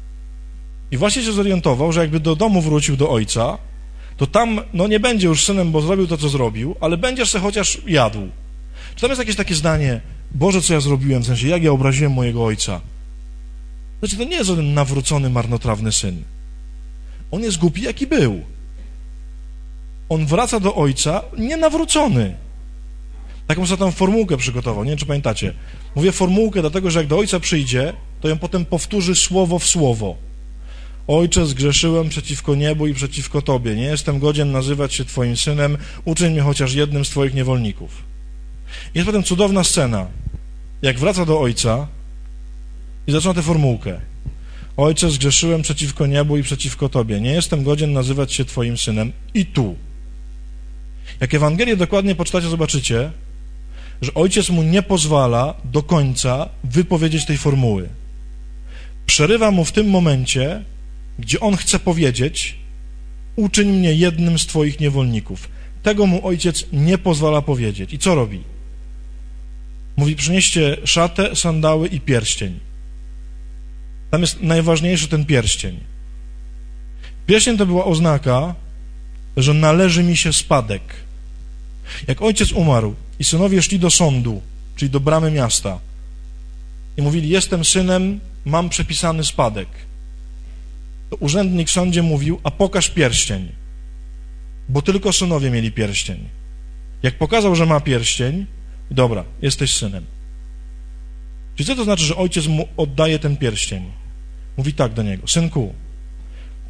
I właśnie się zorientował, że jakby do domu wrócił do ojca, to tam, no nie będzie już synem, bo zrobił to, co zrobił, ale będziesz se chociaż jadł. Czy tam jest jakieś takie zdanie, Boże, co ja zrobiłem, w sensie, jak ja obraziłem mojego ojca? Znaczy, to nie jest żaden nawrócony, marnotrawny syn. On jest głupi, jaki był. On wraca do ojca nienawrócony. Taką sobie tam formułkę przygotował, nie wiem, czy pamiętacie. Mówię formułkę, dlatego, że jak do ojca przyjdzie, to ją potem powtórzy słowo w słowo. Ojcze, zgrzeszyłem przeciwko niebu i przeciwko Tobie. Nie jestem godzien nazywać się Twoim synem. Uczyń mnie chociaż jednym z Twoich niewolników. Jest potem cudowna scena, jak wraca do ojca i zaczyna tę formułkę. Ojcze, zgrzeszyłem przeciwko niebu i przeciwko Tobie. Nie jestem godzien nazywać się Twoim synem. I tu. Jak Ewangelię dokładnie poczytacie, zobaczycie, że ojciec mu nie pozwala do końca wypowiedzieć tej formuły. Przerywa mu w tym momencie, gdzie on chce powiedzieć: uczyń mnie jednym z Twoich niewolników. Tego mu ojciec nie pozwala powiedzieć. I co robi? Mówi: przynieście szatę, sandały i pierścień. Tam jest najważniejszy ten pierścień. Pierścień to była oznaka, że należy mi się spadek. Jak ojciec umarł i synowie szli do sądu, czyli do bramy miasta, i mówili: jestem synem, mam przepisany spadek, to urzędnik w sądzie mówił: a pokaż pierścień, bo tylko synowie mieli pierścień. Jak pokazał, że ma pierścień, dobra, jesteś synem. Czyli co to znaczy, że ojciec mu oddaje ten pierścień? Mówi tak do niego: synku,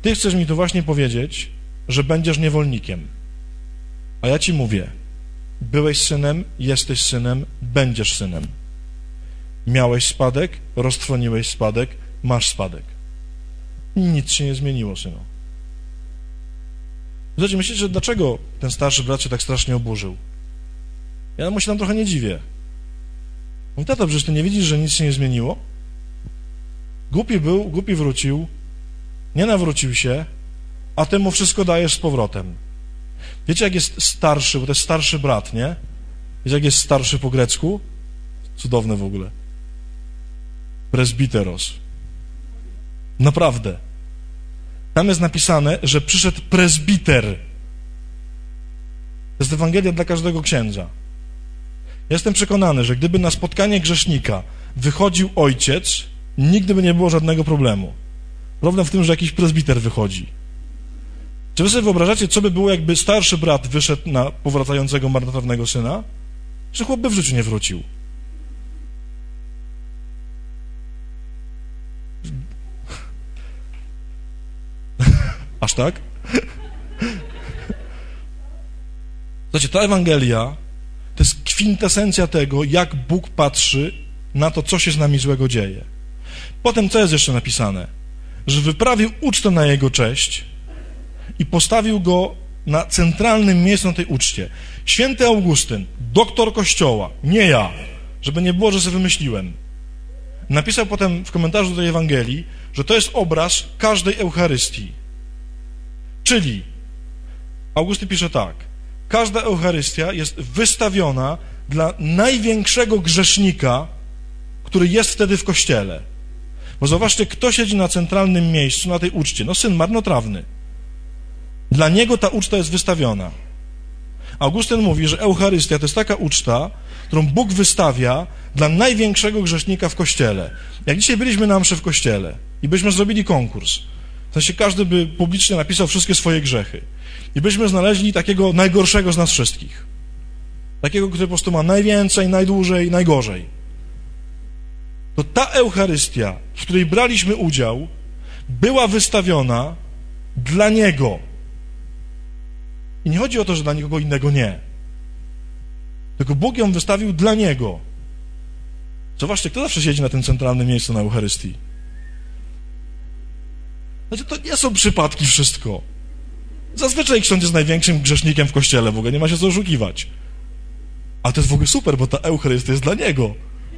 Ty chcesz mi tu właśnie powiedzieć, że będziesz niewolnikiem. A ja ci mówię, byłeś synem, jesteś synem, będziesz synem. Miałeś spadek, roztrwoniłeś spadek, masz spadek. Nic się nie zmieniło, synu. Słuchajcie, myślicie, że dlaczego ten starszy brat się tak strasznie oburzył? Ja mu się tam trochę nie dziwię. Mówi, tato, przecież ty nie widzisz, że nic się nie zmieniło? Głupi był, głupi wrócił, nie nawrócił się, a ty mu wszystko dajesz z powrotem. Wiecie, jak jest starszy, bo to jest starszy brat, nie? Wiecie, jak jest starszy po grecku? Cudowne w ogóle. Presbiteros. Naprawdę. Tam jest napisane, że przyszedł presbiter. To jest Ewangelia dla każdego księdza. Ja jestem przekonany, że gdyby na spotkanie grzesznika wychodził ojciec, nigdy by nie było żadnego problemu. Problem w tym, że jakiś presbiter wychodzi. Czy wy sobie wyobrażacie, co by było, jakby starszy brat wyszedł na powracającego marnotrawnego syna? Że chłop by w życiu nie wrócił. Aż tak? Słuchajcie, ta Ewangelia to jest kwintesencja tego, jak Bóg patrzy na to, co się z nami złego dzieje. Potem co jest jeszcze napisane? Że wyprawił ucztę na jego cześć i postawił go na centralnym miejscu na tej uczcie. Święty Augustyn, doktor Kościoła, nie ja, żeby nie było, że sobie wymyśliłem, napisał potem w komentarzu do tej Ewangelii, że to jest obraz każdej Eucharystii. Czyli Augustyn pisze tak: każda Eucharystia jest wystawiona dla największego grzesznika, który jest wtedy w Kościele. Bo zobaczcie, kto siedzi na centralnym miejscu na tej uczcie. No syn marnotrawny. Dla niego ta uczta jest wystawiona. Augustyn mówi, że Eucharystia to jest taka uczta, którą Bóg wystawia dla największego grzesznika w Kościele. Jak dzisiaj byliśmy na mszy w Kościele i byśmy zrobili konkurs, w sensie każdy by publicznie napisał wszystkie swoje grzechy i byśmy znaleźli takiego najgorszego z nas wszystkich. Takiego, który po prostu ma najwięcej, najdłużej, najgorzej. To ta Eucharystia, w której braliśmy udział, była wystawiona dla Niego. I nie chodzi o to, że dla nikogo innego nie. Tylko Bóg ją wystawił dla Niego. Zobaczcie, kto zawsze siedzi na tym centralnym miejscu na Eucharystii? Znaczy, to nie są przypadki wszystko. Zazwyczaj ksiądz jest największym grzesznikiem w Kościele, w ogóle nie ma się co oszukiwać. Ale to jest w ogóle super, bo ta Eucharystia jest dla Niego.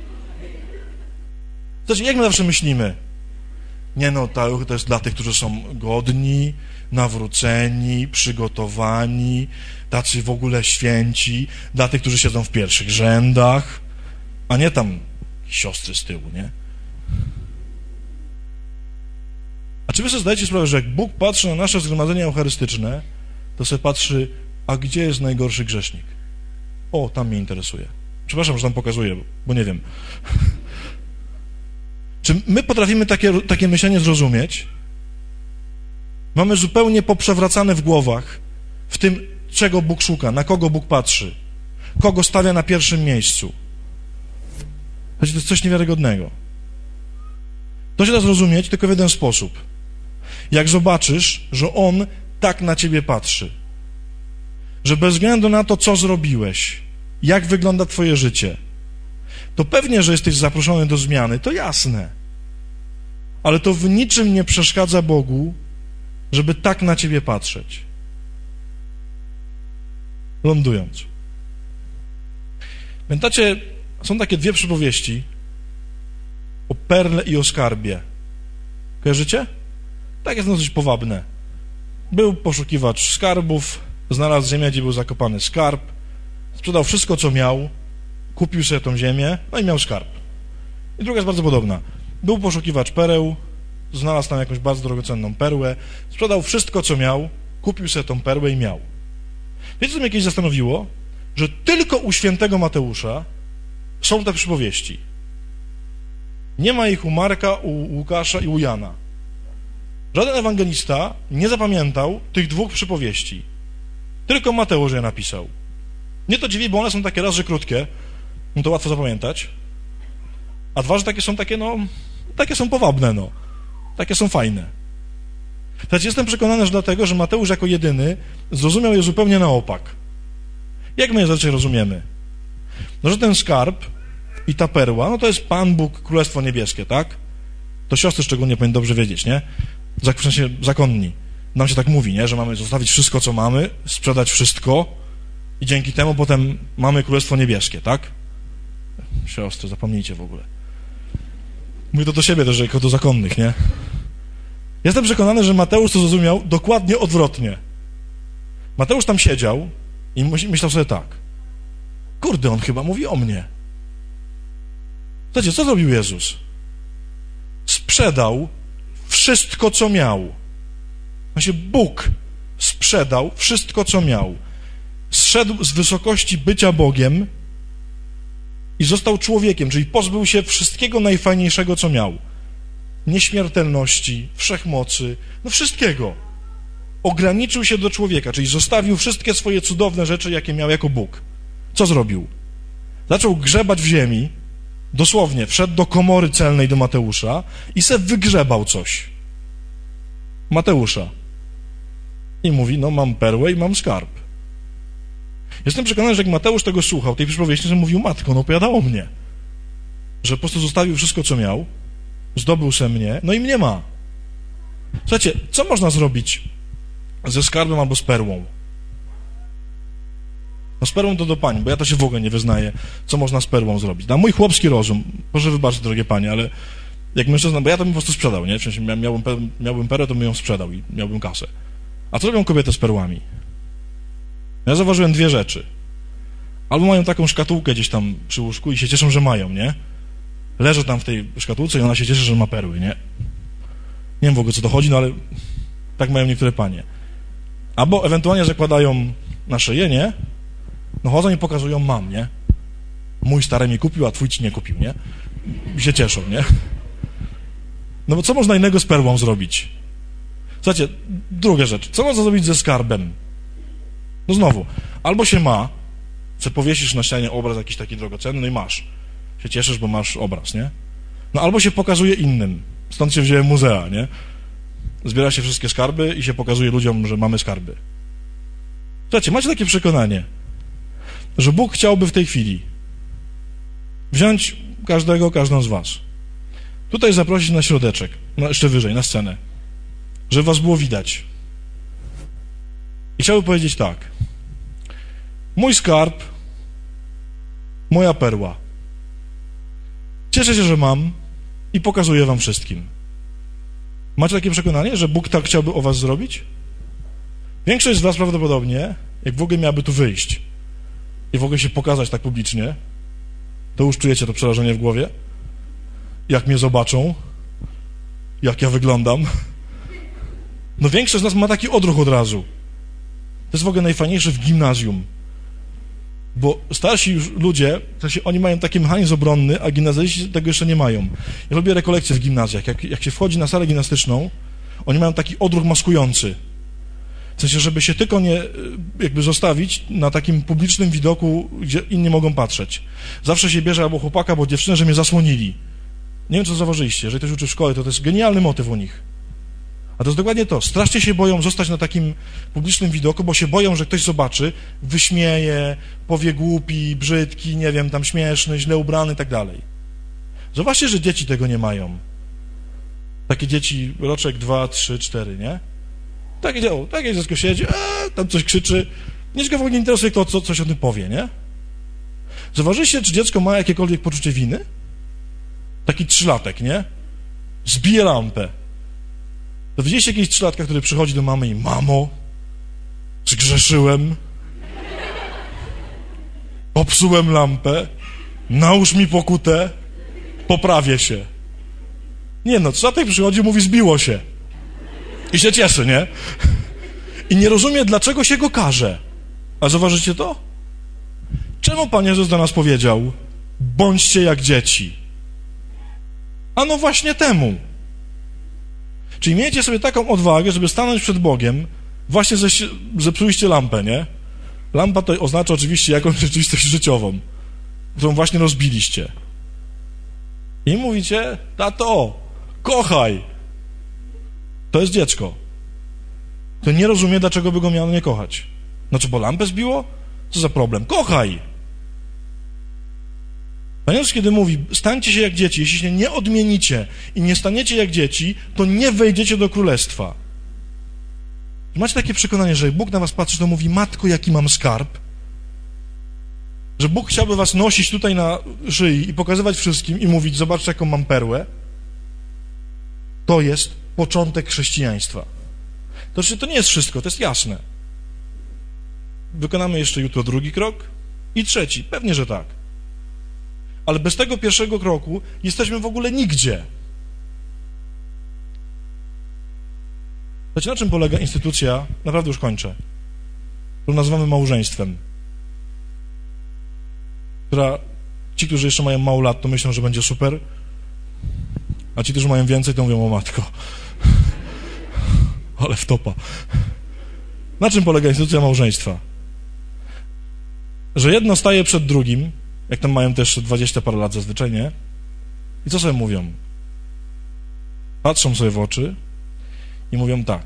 Znaczy, jak my zawsze myślimy? Nie no, ta Eucharystia to jest dla tych, którzy są godni, nawróceni, przygotowani, tacy w ogóle święci, dla tych, którzy siedzą w pierwszych rzędach, a nie tam siostry z tyłu, nie? A czy wy sobie zdajecie sprawę, że jak Bóg patrzy na nasze zgromadzenie eucharystyczne, to sobie patrzy, a gdzie jest najgorszy grzesznik? O, tam mnie interesuje. Przepraszam, że tam pokazuję, bo nie wiem. Czy my potrafimy takie, takie myślenie zrozumieć? Mamy zupełnie poprzewracane w głowach w tym, czego Bóg szuka, na kogo Bóg patrzy, kogo stawia na pierwszym miejscu. To jest coś niewiarygodnego. To się da zrozumieć tylko w jeden sposób. Jak zobaczysz, że On tak na ciebie patrzy, że bez względu na to, co zrobiłeś, jak wygląda twoje życie, to pewnie, że jesteś zaproszony do zmiany, to jasne. Ale to w niczym nie przeszkadza Bogu, żeby tak na ciebie patrzeć. Lądując. Pamiętacie, są takie dwie przypowieści o perle i o skarbie. Kojarzycie? Tak jest dosyć powabne. Był poszukiwacz skarbów, znalazł ziemię, gdzie był zakopany skarb, sprzedał wszystko, co miał, kupił sobie tą ziemię, no i miał skarb. I druga jest bardzo podobna. Był poszukiwacz pereł, znalazł tam jakąś bardzo drogocenną perłę, sprzedał wszystko, co miał, kupił sobie tą perłę i miał. Wiecie, co mnie kiedyś zastanowiło? Że tylko u świętego Mateusza są te przypowieści. Nie ma ich u Marka, u Łukasza i u Jana. Żaden ewangelista nie zapamiętał tych dwóch przypowieści. Tylko Mateusz je napisał. Mnie to dziwi, bo one są takie raz, że krótkie, no to łatwo zapamiętać, a dwa, że takie są takie, no, takie są powabne, no. Takie są fajne. Słuchajcie, jestem przekonany, że dlatego, że Mateusz jako jedyny zrozumiał je zupełnie na opak. Jak my je zazwyczaj rozumiemy? No, że ten skarb i ta perła, no to jest Pan Bóg, Królestwo Niebieskie, tak? To siostry szczególnie powinny dobrze wiedzieć, nie? W sensie zakonni. Nam się tak mówi, nie? Że mamy zostawić wszystko, co mamy, sprzedać wszystko i dzięki temu potem mamy Królestwo Niebieskie, tak? Siostry, zapomnijcie w ogóle. Mówię to do siebie też, jako do zakonnych, nie? Jestem przekonany, że Mateusz to zrozumiał dokładnie odwrotnie. Mateusz tam siedział i myślał sobie tak. Kurde, on chyba mówi o mnie. Słuchajcie, co zrobił Jezus? Sprzedał wszystko, co miał. Znaczy, Bóg sprzedał wszystko, co miał. Zszedł z wysokości bycia Bogiem i został człowiekiem, czyli pozbył się wszystkiego najfajniejszego, co miał. Nieśmiertelności, wszechmocy, no wszystkiego. Ograniczył się do człowieka, czyli zostawił wszystkie swoje cudowne rzeczy, jakie miał jako Bóg. Co zrobił? Zaczął grzebać w ziemi, dosłownie, wszedł do komory celnej do Mateusza i se wygrzebał coś. Mateusza. I mówi, no mam perłę i mam skarb. Jestem przekonany, że jak Mateusz tego słuchał, tej przypowieści, że mówił, matko, no opowiadało mnie, że po prostu zostawił wszystko, co miał, zdobył se mnie, no i mnie ma. Słuchajcie, co można zrobić ze skarbem albo z perłą? No z perłą to do pań, bo ja to się w ogóle nie wyznaję, co można z perłą zrobić. Na mój chłopski rozum, proszę wybaczyć, drogie panie, ale jak mężczyzna, bo ja to bym po prostu sprzedał, nie? W sensie miałbym, miałbym perłę, to bym ją sprzedał i miałbym kasę. A co robią kobiety z perłami? Ja zauważyłem dwie rzeczy. Albo mają taką szkatułkę gdzieś tam przy łóżku i się cieszą, że mają, nie? Leżę tam w tej szkatułce i ona się cieszy, że ma perły, nie? Nie wiem w ogóle, co to chodzi, no ale tak mają niektóre panie. Albo ewentualnie zakładają na szyję, nie? No chodzą i pokazują, mam, nie? Mój stary mi kupił, a twój ci nie kupił, nie? I się cieszą, nie? No bo co można innego z perłą zrobić? Słuchajcie, druga rzecz. Co można zrobić ze skarbem? No znowu, albo się ma, że powiesisz na ścianie obraz jakiś taki drogocenny, no i masz. Się cieszysz, bo masz obraz, nie? No albo się pokazuje innym. Stąd się wzięły muzea, nie? Zbiera się wszystkie skarby i się pokazuje ludziom, że mamy skarby. Słuchajcie, macie takie przekonanie, że Bóg chciałby w tej chwili wziąć każdego, każdą z was. Tutaj zaprosić na środeczek, no jeszcze wyżej, na scenę, żeby was było widać. I chciałby powiedzieć tak. Mój skarb, moja perła. Cieszę się, że mam i pokazuję wam wszystkim. Macie takie przekonanie, że Bóg tak chciałby o was zrobić? Większość z was prawdopodobnie, jak w ogóle miałaby tu wyjść i w ogóle się pokazać tak publicznie, to już czujecie to przerażenie w głowie? Jak mnie zobaczą? Jak ja wyglądam? No większość z nas ma taki odruch od razu. To jest w ogóle najfajniejsze w gimnazjum. Bo starsi już ludzie, w sensie oni mają taki mechanizm obronny, a gimnazjaliści tego jeszcze nie mają. Ja lubię rekolekcje w gimnazjach. Jak, jak się wchodzi na salę gimnastyczną, oni mają taki odruch maskujący. W sensie, żeby się tylko nie jakby zostawić na takim publicznym widoku, gdzie inni mogą patrzeć. Zawsze się bierze albo chłopaka, albo dziewczynę, że mnie zasłonili. Nie wiem, czy to zauważyliście. Jeżeli ktoś uczy w szkole, to to jest genialny motyw u nich. A to jest dokładnie to. Strasznie się boją zostać na takim publicznym widoku, bo się boją, że ktoś zobaczy, wyśmieje, powie głupi, brzydki, nie wiem, tam śmieszny, źle ubrany i tak dalej. Zobaczcie, że dzieci tego nie mają. Takie dzieci, roczek dwa, trzy, cztery, nie? Takie dziecko, takie dziecko siedzi, ee, tam coś krzyczy, nic go w ogóle nie interesuje, kto co, coś o tym powie, nie? Zauważyliście, czy dziecko ma jakiekolwiek poczucie winy? Taki trzylatek, nie? Zbije lampę. To widzieliście jakiegoś trzylatka, który przychodzi do mamy i mamo, zgrzeszyłem, popsułem lampę, nałóż mi pokutę, poprawię się. Nie no, trzylatek przychodzi i mówi, zbiło się. I się cieszy, nie? I nie rozumie, dlaczego się go karze. A zauważycie to? Czemu Pan Jezus do nas powiedział, bądźcie jak dzieci? A no właśnie temu. Czyli miejcie sobie taką odwagę, żeby stanąć przed Bogiem, właśnie ze, zepsuliście lampę, nie? Lampa to oznacza oczywiście jakąś rzeczywistość życiową, którą właśnie rozbiliście. I mówicie, tato, kochaj. To jest dziecko. to nie rozumie, dlaczego by go miano nie kochać. Znaczy, bo lampę zbiło? Co za problem? Kochaj! Pan Jezus, kiedy mówi, stańcie się jak dzieci, jeśli się nie odmienicie i nie staniecie jak dzieci, to nie wejdziecie do królestwa. Macie takie przekonanie, że jak Bóg na was patrzy, to mówi, matko, jaki mam skarb? Że Bóg chciałby was nosić tutaj na szyi i pokazywać wszystkim i mówić, zobaczcie, jaką mam perłę? To jest początek chrześcijaństwa. To znaczy, to nie jest wszystko, to jest jasne. Wykonamy jeszcze jutro drugi krok i trzeci. Pewnie, że tak. Ale bez tego pierwszego kroku jesteśmy w ogóle nigdzie. Wiecie, na czym polega instytucja, naprawdę już kończę, którą nazywamy małżeństwem, która ci, którzy jeszcze mają mało lat, to myślą, że będzie super, a ci, którzy mają więcej, to mówią, o matko, ale wtopa. Na czym polega instytucja małżeństwa? Że jedno staje przed drugim, jak tam mają też dwadzieścia parę lat zazwyczaj, nie? I co sobie mówią? Patrzą sobie w oczy i mówią tak.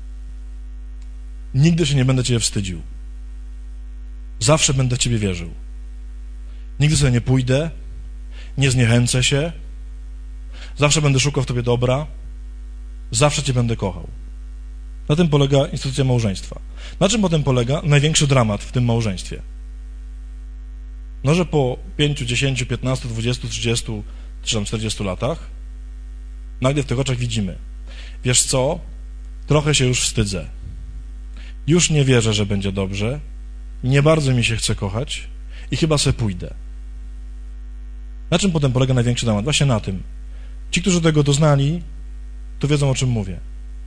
Nigdy się nie będę ciebie wstydził. Zawsze będę w ciebie wierzył. Nigdy sobie nie pójdę, nie zniechęcę się, zawsze będę szukał w tobie dobra, zawsze cię będę kochał. Na tym polega instytucja małżeństwa. Na czym potem polega największy dramat w tym małżeństwie? No, że po pięciu, dziesięciu, piętnastu, dwudziestu, trzydziestu czy tam czterdziestu latach nagle w tych oczach widzimy, wiesz co, trochę się już wstydzę, już nie wierzę, że będzie dobrze, nie bardzo mi się chce kochać i chyba se pójdę. Na czym potem polega największy dramat? Właśnie na tym. Ci, którzy tego doznali, to wiedzą, o czym mówię.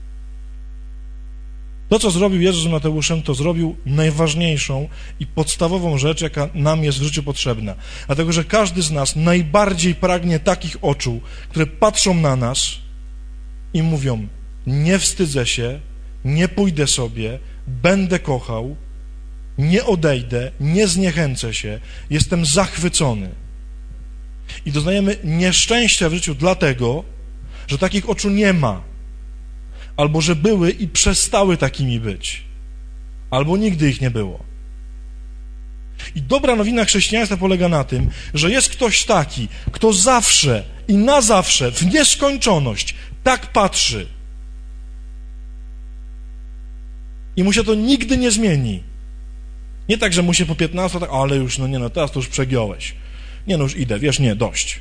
To, co zrobił Jezus z Mateuszem, to zrobił najważniejszą i podstawową rzecz, jaka nam jest w życiu potrzebna. Dlatego, że każdy z nas najbardziej pragnie takich oczu, które patrzą na nas i mówią, nie wstydzę się, nie pójdę sobie, będę kochał, nie odejdę, nie zniechęcę się, jestem zachwycony. I doznajemy nieszczęścia w życiu dlatego, że takich oczu nie ma. Albo że były i przestały takimi być. Albo nigdy ich nie było. I dobra nowina chrześcijaństwa polega na tym, że jest ktoś taki, kto zawsze i na zawsze, w nieskończoność, tak patrzy. I mu się to nigdy nie zmieni. Nie tak, że mu się po piętnastu tak, ale już, no nie no, teraz to już przegiąłeś. Nie no, już idę, wiesz, nie, dość.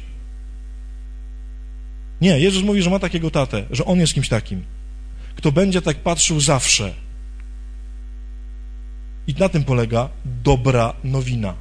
Nie, Jezus mówi, że ma takiego tatę, że on jest kimś takim, kto będzie tak patrzył zawsze. I na tym polega dobra nowina.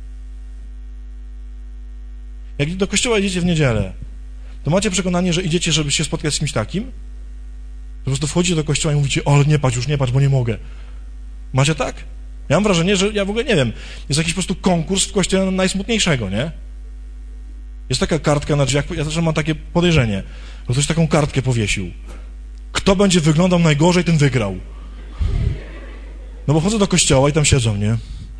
Jak do kościoła idziecie w niedzielę, to macie przekonanie, że idziecie, żeby się spotkać z kimś takim? Po prostu wchodzicie do kościoła i mówicie, o, nie patrz, już nie patrz, bo nie mogę. Macie tak? Ja mam wrażenie, że ja w ogóle nie wiem, jest jakiś po prostu konkurs w kościele najsmutniejszego, nie? Jest taka kartka na drzwiach, ja też mam takie podejrzenie, że ktoś taką kartkę powiesił. Kto będzie wyglądał najgorzej, ten wygrał. No bo chodzę do kościoła i tam siedzą, nie?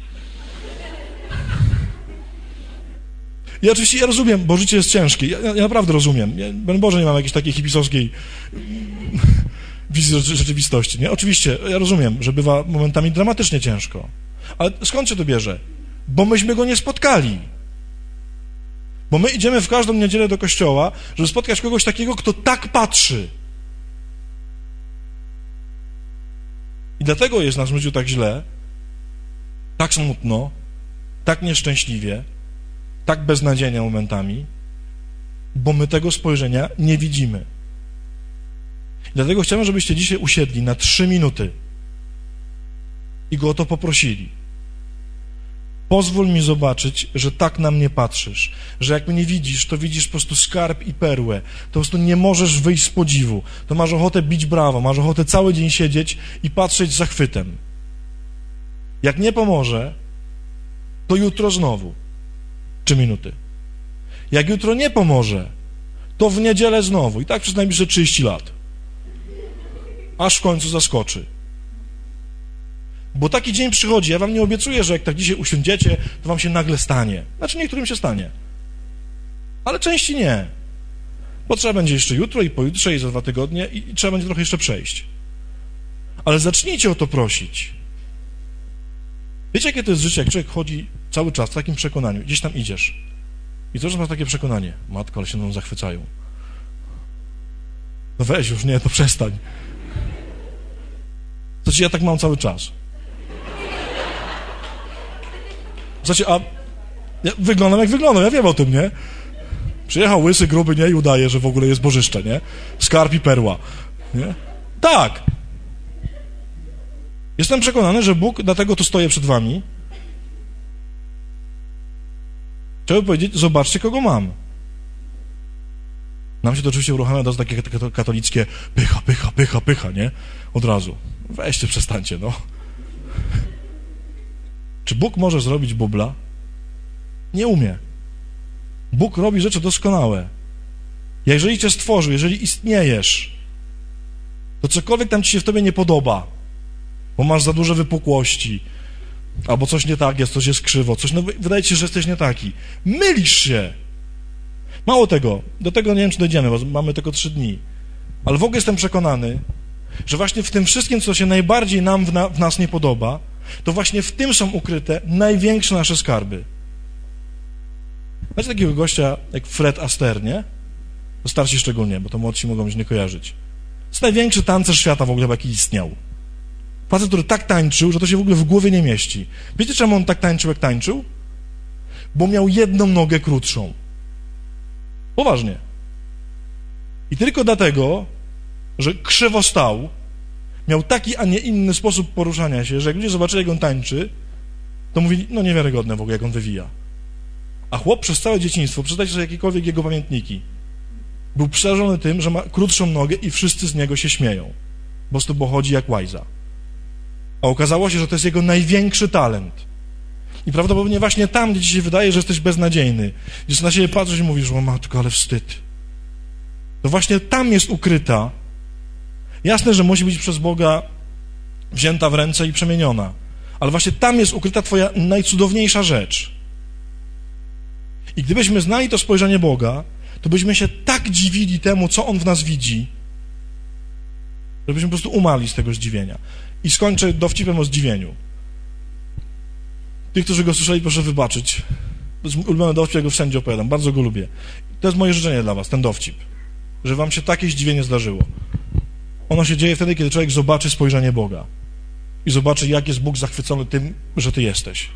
I oczywiście ja rozumiem, bo życie jest ciężkie. Ja, ja naprawdę rozumiem. Ja, broń Boże, nie mam jakiejś takiej hipisowskiej wizji rzeczywistości, nie? Oczywiście, ja rozumiem, że bywa momentami dramatycznie ciężko. Ale skąd się to bierze? Bo myśmy go nie spotkali. Bo my idziemy w każdą niedzielę do kościoła, żeby spotkać kogoś takiego, kto tak patrzy. I dlatego jest w naszym życiu tak źle, tak smutno, tak nieszczęśliwie, tak beznadziejnie momentami, bo my tego spojrzenia nie widzimy. I dlatego chciałbym, żebyście dzisiaj usiedli na trzy minuty i go o to poprosili. Pozwól mi zobaczyć, że tak na mnie patrzysz, że jak mnie widzisz, to widzisz po prostu skarb i perłę, to po prostu nie możesz wyjść z podziwu, to masz ochotę bić brawo, masz ochotę cały dzień siedzieć i patrzeć z zachwytem. Jak nie pomoże, to jutro znowu. Trzy minuty. Jak jutro nie pomoże, to w niedzielę znowu. I tak przez najbliższe trzydzieści lat. Aż w końcu zaskoczy. Bo taki dzień przychodzi. Ja wam nie obiecuję, że jak tak dzisiaj usiądziecie, to wam się nagle stanie. Znaczy niektórym się stanie. Ale części nie. Bo trzeba będzie jeszcze jutro i pojutrze i za dwa tygodnie i, i trzeba będzie trochę jeszcze przejść. ale zacznijcie o to prosić. Wiecie, jakie to jest życie, jak człowiek chodzi cały czas w takim przekonaniu, gdzieś tam idziesz i to, że masz takie przekonanie, matko, ale się mną zachwycają. No weź już, nie, to przestań. Znaczy, ja tak mam cały czas. Znaczy, a ja wyglądam jak wyglądam, ja wiem o tym, nie? Przyjechał łysy, gruby, nie? I udaje, że w ogóle jest bożyszcze, nie? Skarb i perła, nie? Tak. Jestem przekonany, że Bóg, dlatego tu stoję przed wami. Trzeba powiedzieć, zobaczcie, kogo mam. Nam się to oczywiście uruchamia od razu takie katolickie pycha, pycha, pycha, pycha, nie? Od razu. Weźcie, przestańcie, no. Czy Bóg może zrobić bubla? Nie umie. Bóg robi rzeczy doskonałe. Jeżeli cię stworzył, jeżeli istniejesz, to cokolwiek tam ci się w tobie nie podoba, bo masz za duże wypukłości, albo coś nie tak jest, coś jest krzywo, coś, no wydaje ci się, że jesteś nie taki. Mylisz się. Mało tego, do tego nie wiem, czy dojdziemy, bo mamy tylko trzy dni, ale w ogóle jestem przekonany, że właśnie w tym wszystkim, co się najbardziej nam w, na, w nas nie podoba, to właśnie w tym są ukryte największe nasze skarby. Znacie takiego gościa jak Fred Astaire, nie? To starsi szczególnie, bo to młodsi mogą się nie kojarzyć. To jest największy tancerz świata w ogóle, jaki istniał. Facet, który tak tańczył, że to się w ogóle w głowie nie mieści. Wiecie, czemu on tak tańczył, jak tańczył? Bo miał jedną nogę krótszą. Poważnie. I tylko dlatego, że krzywo stał, miał taki, a nie inny sposób poruszania się, że jak ludzie zobaczyli, jak on tańczy, to mówili, no niewiarygodne w ogóle, jak on wywija. A chłop przez całe dzieciństwo, przeczytajcie sobie jakiekolwiek jego pamiętniki, był przerażony tym, że ma krótszą nogę i wszyscy z niego się śmieją. Po prostu, bo chodzi jak łajza. A okazało się, że to jest jego największy talent. I prawdopodobnie właśnie tam, gdzie ci się wydaje, że jesteś beznadziejny, gdzie na siebie patrzysz i mówisz, o matko, ale wstyd. To właśnie tam jest ukryta. Jasne, że musi być przez Boga wzięta w ręce i przemieniona. Ale właśnie tam jest ukryta twoja najcudowniejsza rzecz. I gdybyśmy znali to spojrzenie Boga, to byśmy się tak dziwili temu, co On w nas widzi, żebyśmy po prostu umarli z tego zdziwienia. I skończę dowcipem o zdziwieniu. Tych, którzy go słyszeli, proszę wybaczyć. To jest mój ulubiony dowcip, ja go wszędzie opowiadam. Bardzo go lubię. To jest moje życzenie dla was, ten dowcip. Że wam się takie zdziwienie zdarzyło. Ono się dzieje wtedy, kiedy człowiek zobaczy spojrzenie Boga. I zobaczy, jak jest Bóg zachwycony tym, że ty jesteś.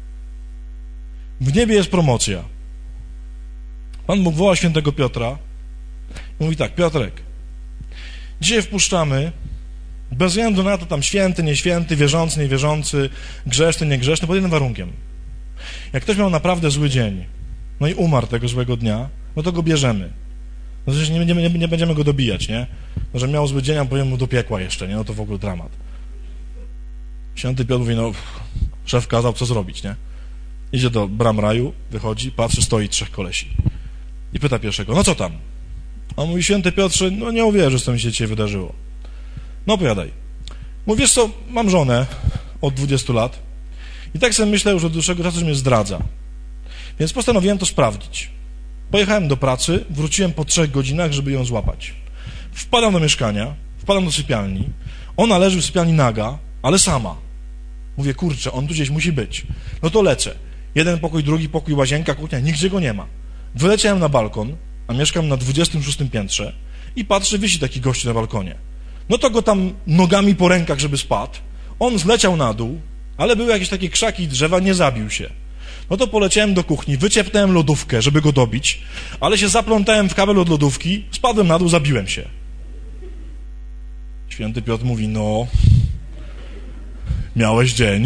W niebie jest promocja. Pan Bóg woła świętego Piotra i mówi tak, Piotrek, dzisiaj wpuszczamy, bez względu na to tam święty, nieświęty, wierzący, niewierzący, grzeszny, niegrzeszny, pod jednym warunkiem. Jak ktoś miał naprawdę zły dzień, no i umarł tego złego dnia, no to go bierzemy. No to nie, nie, nie będziemy go dobijać, nie? No, że miał zły dzień, a powiem mu do piekła jeszcze, nie? No to w ogóle dramat. Święty Piotr mówi, no szef kazał, co zrobić, nie? Idzie do bram raju, wychodzi, patrzy, stoi trzech kolesi. I pyta pierwszego, no co tam? A on mówi, święty Piotrze, no nie uwierzysz, co mi się dzisiaj wydarzyło. No opowiadaj. Mówi, wiesz co, mam żonę od dwudziestu lat i tak sobie myślę już od dłuższego czasu, że mnie zdradza. Więc postanowiłem to sprawdzić. Pojechałem do pracy, wróciłem po trzech godzinach, żeby ją złapać. Wpadam do mieszkania, wpadam do sypialni, ona leży w sypialni naga, ale sama. Mówię, kurczę, on tu gdzieś musi być. No to lecę. Jeden pokój, drugi pokój, łazienka, kuchnia, nigdzie go nie ma. Wyleciałem na balkon, a mieszkam na dwudziestym szóstym piętrze i patrzę, wisi taki gość na balkonie. No to go tam nogami po rękach, żeby spadł. On zleciał na dół, ale były jakieś takie krzaki i drzewa, nie zabił się. No to poleciałem do kuchni, wyciepnąłem lodówkę, żeby go dobić, ale się zaplątałem w kabel od lodówki, spadłem na dół, zabiłem się. Święty Piotr mówi, no, miałeś dzień.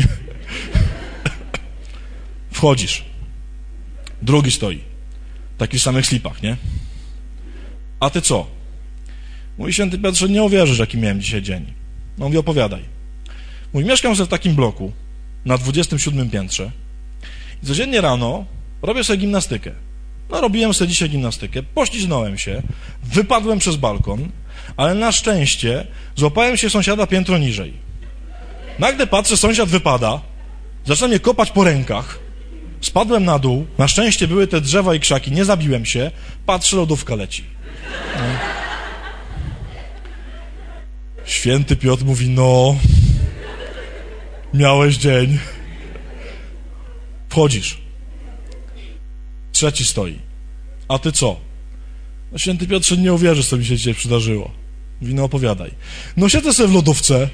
Wchodzisz. Drugi stoi. W takich samych slipach, nie? A ty co? Mówi, święty Piotrze, nie uwierzysz, jaki miałem dzisiaj dzień. No mówi, opowiadaj. Mówi, mieszkam sobie w takim bloku na dwudziestym siódmym piętrze i codziennie rano robię sobie gimnastykę. No robiłem sobie dzisiaj gimnastykę, pośliznąłem się, wypadłem przez balkon, ale na szczęście złapałem się sąsiada piętro niżej. Nagle patrzę, sąsiad wypada, zaczyna mnie kopać po rękach, spadłem na dół, na szczęście były te drzewa i krzaki, nie zabiłem się, patrzę, lodówka leci. No. Święty Piotr mówi, no, miałeś dzień. Wchodzisz. Trzeci stoi. A ty co? No, Święty Piotrze, nie uwierzysz, co mi się dzisiaj przydarzyło. Mówi, no opowiadaj. No siedzę sobie w lodówce.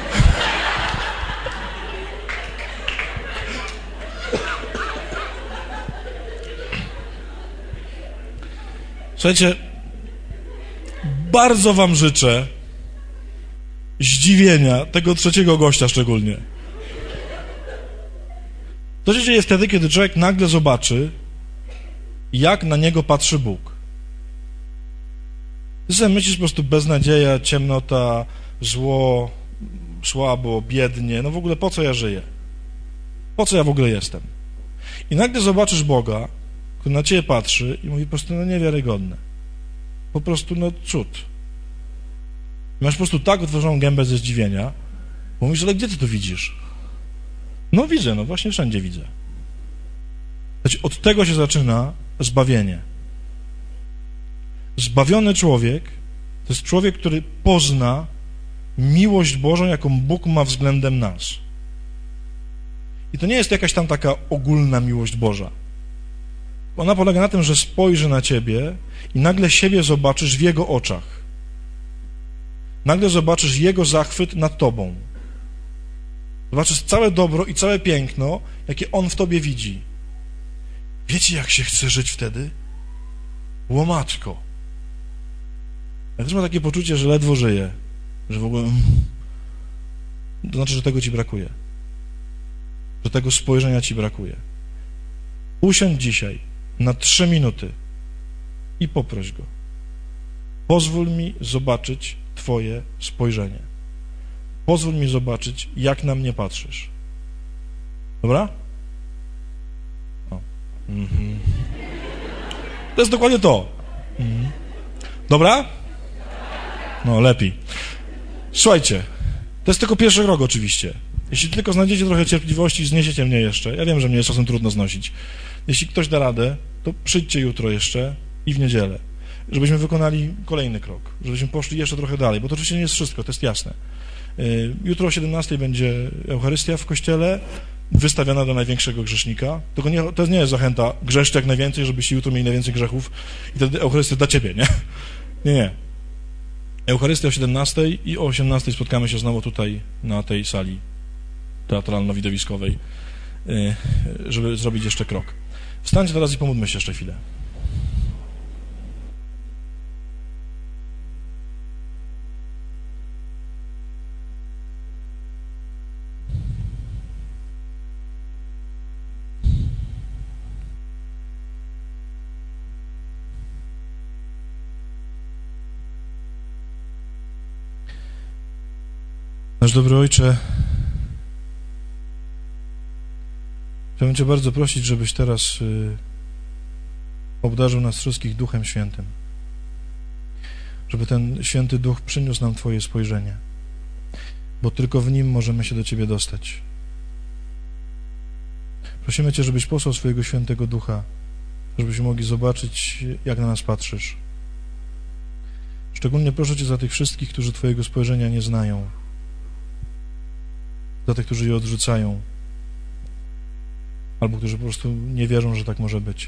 Słuchajcie, bardzo wam życzę zdziwienia tego trzeciego gościa szczególnie. To się dzieje wtedy, kiedy człowiek nagle zobaczy, jak na niego patrzy Bóg. Ty sobie myślisz po prostu beznadzieja, ciemnota, zło, słabo, biednie, no w ogóle po co ja żyję? Po co ja w ogóle jestem? I nagle zobaczysz Boga, który na ciebie patrzy i mówi po prostu, no niewiarygodne. Po prostu, no cud. Masz po prostu tak otworzoną gębę ze zdziwienia, bo mówisz, ale gdzie ty to widzisz? No widzę, no właśnie wszędzie widzę. Znaczy, od tego się zaczyna zbawienie. Zbawiony człowiek to jest człowiek, który pozna miłość Bożą, jaką Bóg ma względem nas. I to nie jest jakaś tam taka ogólna miłość Boża. Ona polega na tym, że spojrzy na ciebie i nagle siebie zobaczysz w Jego oczach. Nagle zobaczysz Jego zachwyt nad tobą. Zobaczysz całe dobro i całe piękno, jakie On w tobie widzi. Wiecie, jak się chce żyć wtedy? Łomatko. Ja też mam takie poczucie, że ledwo żyję, że w ogóle... To znaczy, że tego ci brakuje. Że tego spojrzenia ci brakuje. Usiądź dzisiaj na trzy minuty i poproś Go. Pozwól mi zobaczyć Twoje spojrzenie. Pozwól mi zobaczyć, jak na mnie patrzysz. Dobra? O. Mhm. To jest dokładnie to. Mhm. Dobra? No, lepiej. Słuchajcie, to jest tylko pierwszy krok oczywiście. Jeśli tylko znajdziecie trochę cierpliwości i zniesiecie mnie jeszcze, ja wiem, że mnie jest czasem trudno znosić. Jeśli ktoś da radę, to przyjdźcie jutro jeszcze i w niedzielę, żebyśmy wykonali kolejny krok, żebyśmy poszli jeszcze trochę dalej, bo to oczywiście nie jest wszystko, to jest jasne. Jutro o siedemnastej będzie Eucharystia w kościele, wystawiana do największego grzesznika. Tylko nie, to nie jest zachęta, grzeszcie jak najwięcej, żebyście jutro mieli najwięcej grzechów i wtedy Eucharystia dla ciebie, nie? Nie, nie. Eucharystia o siedemnastej i o osiemnastej spotkamy się znowu tutaj na tej sali teatralno-widowiskowej, żeby zrobić jeszcze krok. Wstańcie teraz i pomódlmy się jeszcze chwilę. Nasz dobry Ojcze, chciałbym Cię bardzo prosić, żebyś teraz y, obdarzył nas wszystkich Duchem Świętym, żeby ten Święty Duch przyniósł nam Twoje spojrzenie, bo tylko w Nim możemy się do Ciebie dostać. Prosimy Cię, żebyś posłał swojego Świętego Ducha, żebyśmy mogli zobaczyć, jak na nas patrzysz. Szczególnie proszę Cię za tych wszystkich, którzy Twojego spojrzenia nie znają, za tych, którzy je odrzucają, albo którzy po prostu nie wierzą, że tak może być.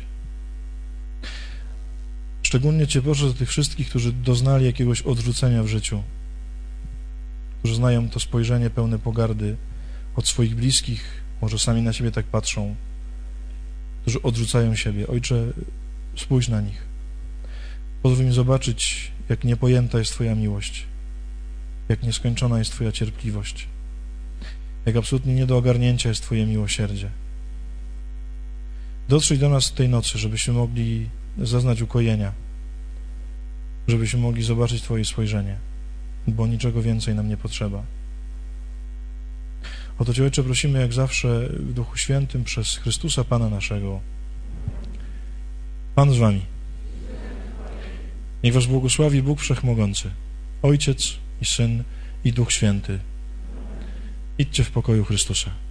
Szczególnie Cię proszę za tych wszystkich, którzy doznali jakiegoś odrzucenia w życiu, którzy znają to spojrzenie pełne pogardy od swoich bliskich, może sami na siebie tak patrzą, którzy odrzucają siebie. Ojcze, spójrz na nich. Pozwól im zobaczyć, jak niepojęta jest Twoja miłość, jak nieskończona jest Twoja cierpliwość, jak absolutnie nie do ogarnięcia jest Twoje miłosierdzie. Dotrzyj do nas tej nocy, żebyśmy mogli zaznać ukojenia, żebyśmy mogli zobaczyć Twoje spojrzenie, bo niczego więcej nam nie potrzeba. O to Cię, Ojcze, prosimy jak zawsze w Duchu Świętym przez Chrystusa Pana naszego. Pan z Wami. Niech Was błogosławi Bóg Wszechmogący, Ojciec i Syn i Duch Święty. Idźcie w pokoju Chrystusa.